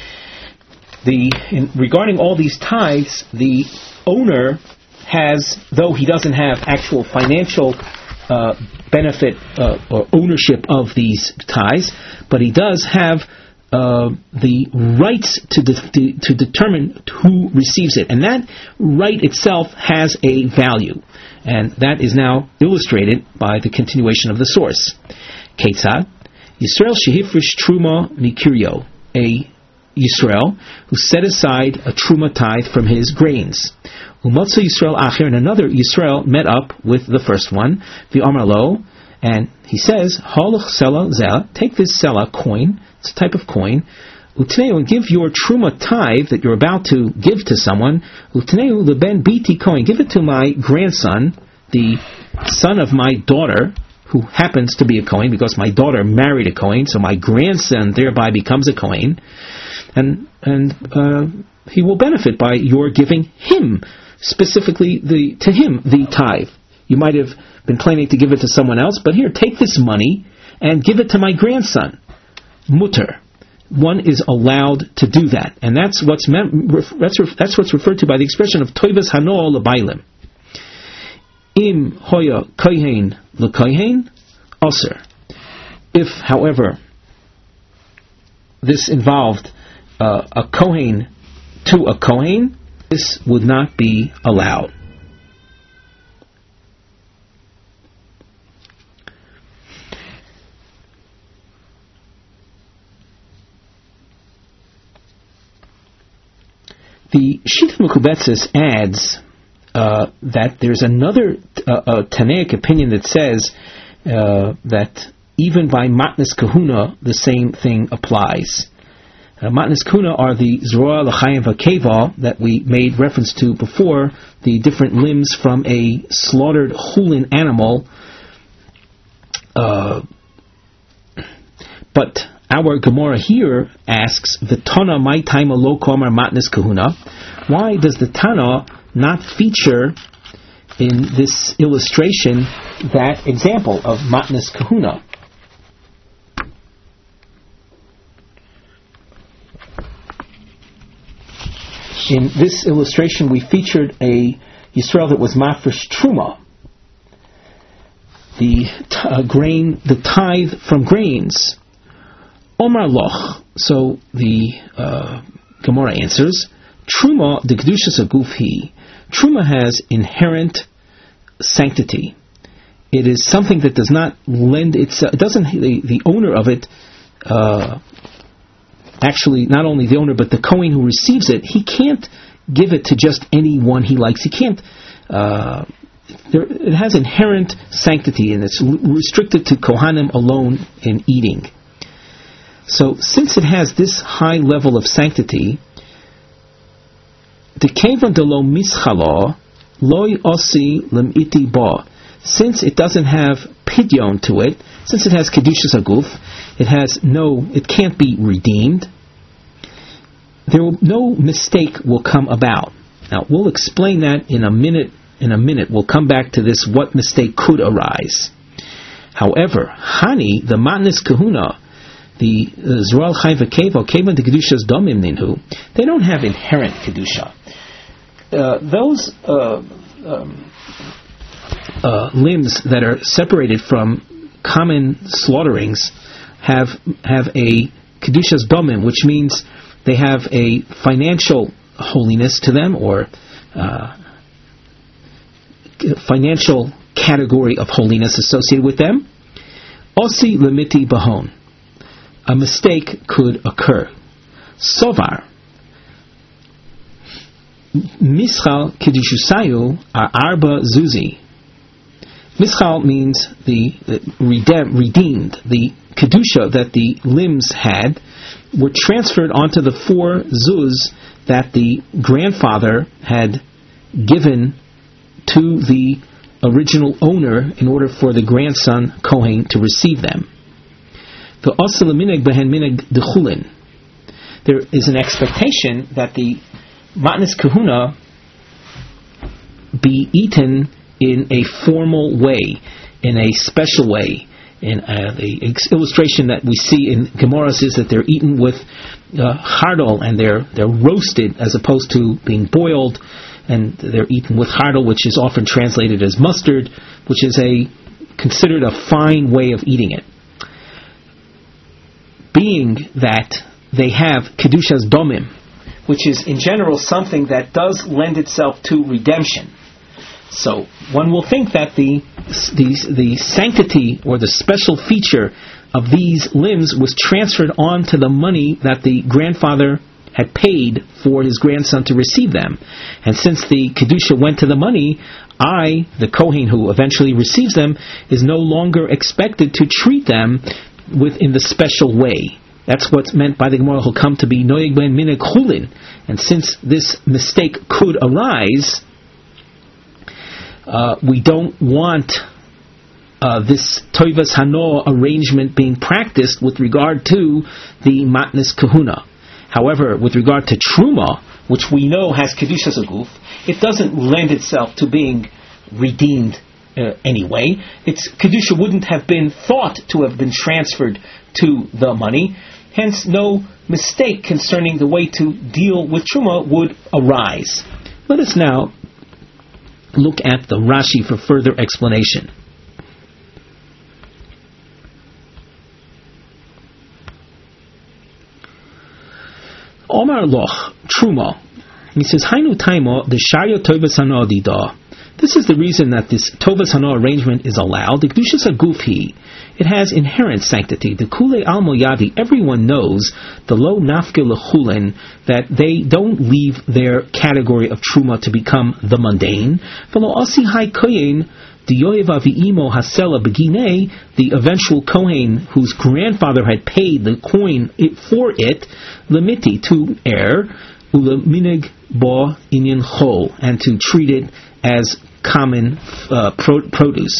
Regarding all these tithes, the owner has, though he doesn't have actual financial benefit or ownership of these tithes, but he does have the rights to determine who receives it, and that right itself has a value, and that is now illustrated by the continuation of the source. Ketzad Yisrael shehifrish truma mikiryo, a Yisrael who set aside a truma tithe from his grains. Umotza Yisrael acher, and another Yisrael met up with the first one, the Amar lo, and he says, Halach sela zeh, take this sela coin, it's a type of coin, Utneu, and give your truma tithe that you're about to give to someone. Utneu leben biti kohen, give it to my grandson, the son of my daughter, who happens to be a kohen, because my daughter married a kohen, so my grandson thereby becomes a kohen, and he will benefit by your giving him, specifically to him, the tithe. You might have been planning to give it to someone else, but here, take this money and give it to my grandson. Mutter. One is allowed to do that, and that's what's referred to by the expression of toivas hano lebailim. Im hoya kohen lekohen aser. If, however, this involved a kohen to a kohen, this would not be allowed. The Shita Mekubetzes adds that there's another Tanaic opinion that says that even by Matnas Kahuna the same thing applies. Matnas Kahuna are the Zroa, L'chaim, V'Keva that we made reference to before, the different limbs from a slaughtered chulin animal. But our Gemara here asks, V'Tana my time lo komar matnas kahuna. Why does the Tana not feature in this illustration that example of matnas kahuna? In this illustration, we featured a Yisrael that was mafresh truma, the tithe from grains. Omar loch. So the Gemara answers, Truma de kedushas agufhi. Truma has inherent sanctity. It is something that does not lend itself. It doesn't. The owner of it, actually, not only the owner, but the kohen who receives it, he can't give it to just anyone he likes. He can't. It has inherent sanctity, and it's restricted to kohanim alone in eating. So, since it has this high level of sanctity, the kevan de lo mischalo loy osi lemiti ba. Since it doesn't have pidyon to it, since it has kedushas aguf, it can't be redeemed. No mistake will come about. Now, we'll explain that in a minute. We'll come back to this, what mistake could arise. However, Hani, the matnas kahuna, the Zral Chai V'Keva, Kevan de Kedushas Domim Ninhu, they don't have inherent Kedusha. Those limbs that are separated from common slaughterings have a Kedushas Domim, which means they have a financial holiness to them, or financial category of holiness associated with them. Osi Lemiti Bahon. A mistake could occur. Sovar. Mischal kedushusayu are arba zuzi. Mischal means the redeemed. The kedusha that the limbs had were transferred onto the 4 zuz that the grandfather had given to the original owner in order for the grandson Kohen to receive them. There is an expectation that the matnas kahuna be eaten in a formal way, in a special way. And the illustration that we see in Gemara is that they're eaten with hardal, and they're roasted as opposed to being boiled, and they're eaten with hardal, which is often translated as mustard, which is considered a fine way of eating it. Being that they have kedushas domim, which is in general something that does lend itself to redemption. So one will think that the sanctity or the special feature of these limbs was transferred on to the money that the grandfather had paid for his grandson to receive them. And since the kedusha went to the money, the Kohen who eventually receives them, is no longer expected to treat them in the special way. That's what's meant by the Gemara will come to be noyeg ben minig chulin. And since this mistake could arise, we don't want this toivas hano arrangement being practiced with regard to the matnas kahuna. However, with regard to truma, which we know has kedushas aguf, it doesn't lend itself to being redeemed anyway. Its kedusha wouldn't have been thought to have been transferred to the money. Hence, no mistake concerning the way to deal with truma would arise. Let us now look at the Rashi for further explanation. Omar loch truma. He says, Hainu taimo the sharia tovas hana dida. This is the reason that this tovas hana arrangement is allowed. The kedushas agufhi. It has inherent sanctity. The kule almo yadi. Everyone knows the lo nafke lechulin, that they don't leave their category of truma to become the mundane. Velo asi hai koyin. The eventual Kohen whose grandfather had paid the coin for it, limiti, to heir, ulaminig ba inyan chol, and to treat it as common produce,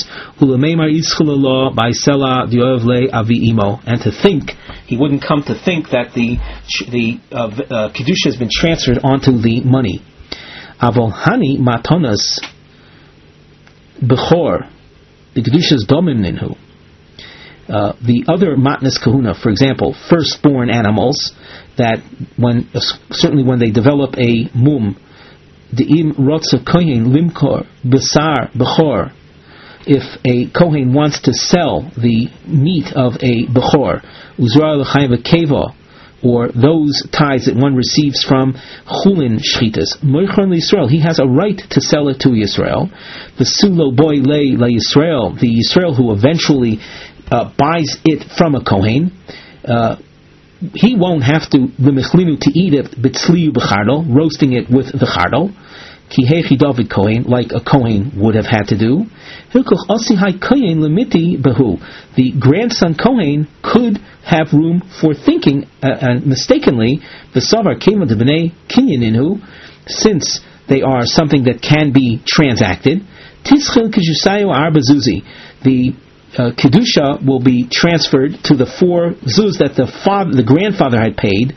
and to think, he wouldn't come to think that the kedusha has been transferred onto the money. Avol hani matonas Bechor, the Kedusha's Domim Ninhu. The other Matnas Kahuna, for example, firstborn animals, that certainly when they develop a mum, the im rotza kohen limkor besar bechor, if a kohen wants to sell the meat of a bechor, uzra l'chayim v'keva, or those ties that one receives from chulin shchitas, moichron l'Yisrael, he has a right to sell it to Yisrael. The sulo boy lei la Yisrael, the Yisrael who eventually buys it from a kohen, he won't have to l'mechlinu to eat it b'tzliu b'chardal, roasting it with the chardal, ki hechi David kohen, like a kohen would have had to do. Hilkuch asi hai kohen limiti behu, the grandson kohen could have room for thinking mistakenly the savar kema de b'nei kinyaninu, since they are something that can be transacted. Tischil kishusayu arba zuzi, the kedusha will be transferred to the 4 zuz that the grandfather had paid.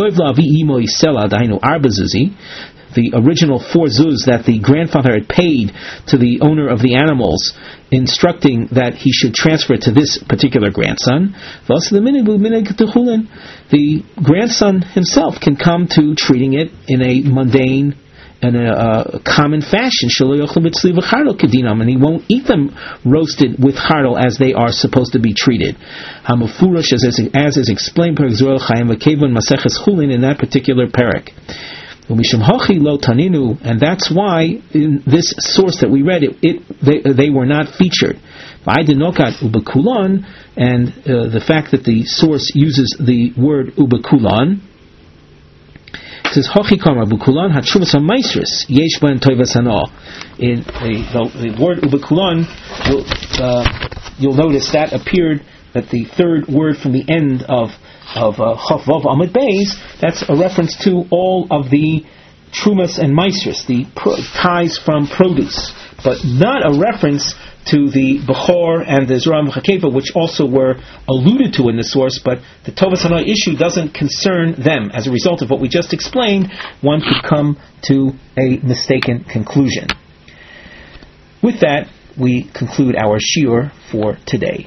The original 4 zuz that the grandfather had paid to the owner of the animals, instructing that he should transfer it to this particular grandson. The grandson himself can come to treating it in a mundane and a common fashion, and he won't eat them roasted with chardal as they are supposed to be treated. Hamufurash, as is explained in that particular parak. And that's why in this source that we read, they were not featured. And the fact that the source uses the word ubekulon, it says Hochikama Bukulan Hatshuvas HaMaisris Yesh Ben Toivas Hano. In the word Ubekulon, you'll notice that appeared that the third word from the end of Chof Vav Amud Beis, that's a reference to all of the Trumas and Maisris, the ties from produce, but not a reference to the Bechor and the Zerah Mechakeva, which also were alluded to in the source, but the Tovas Hana issue doesn't concern them. As a result of what we just explained, one could come to a mistaken conclusion. With that, we conclude our shiur for today.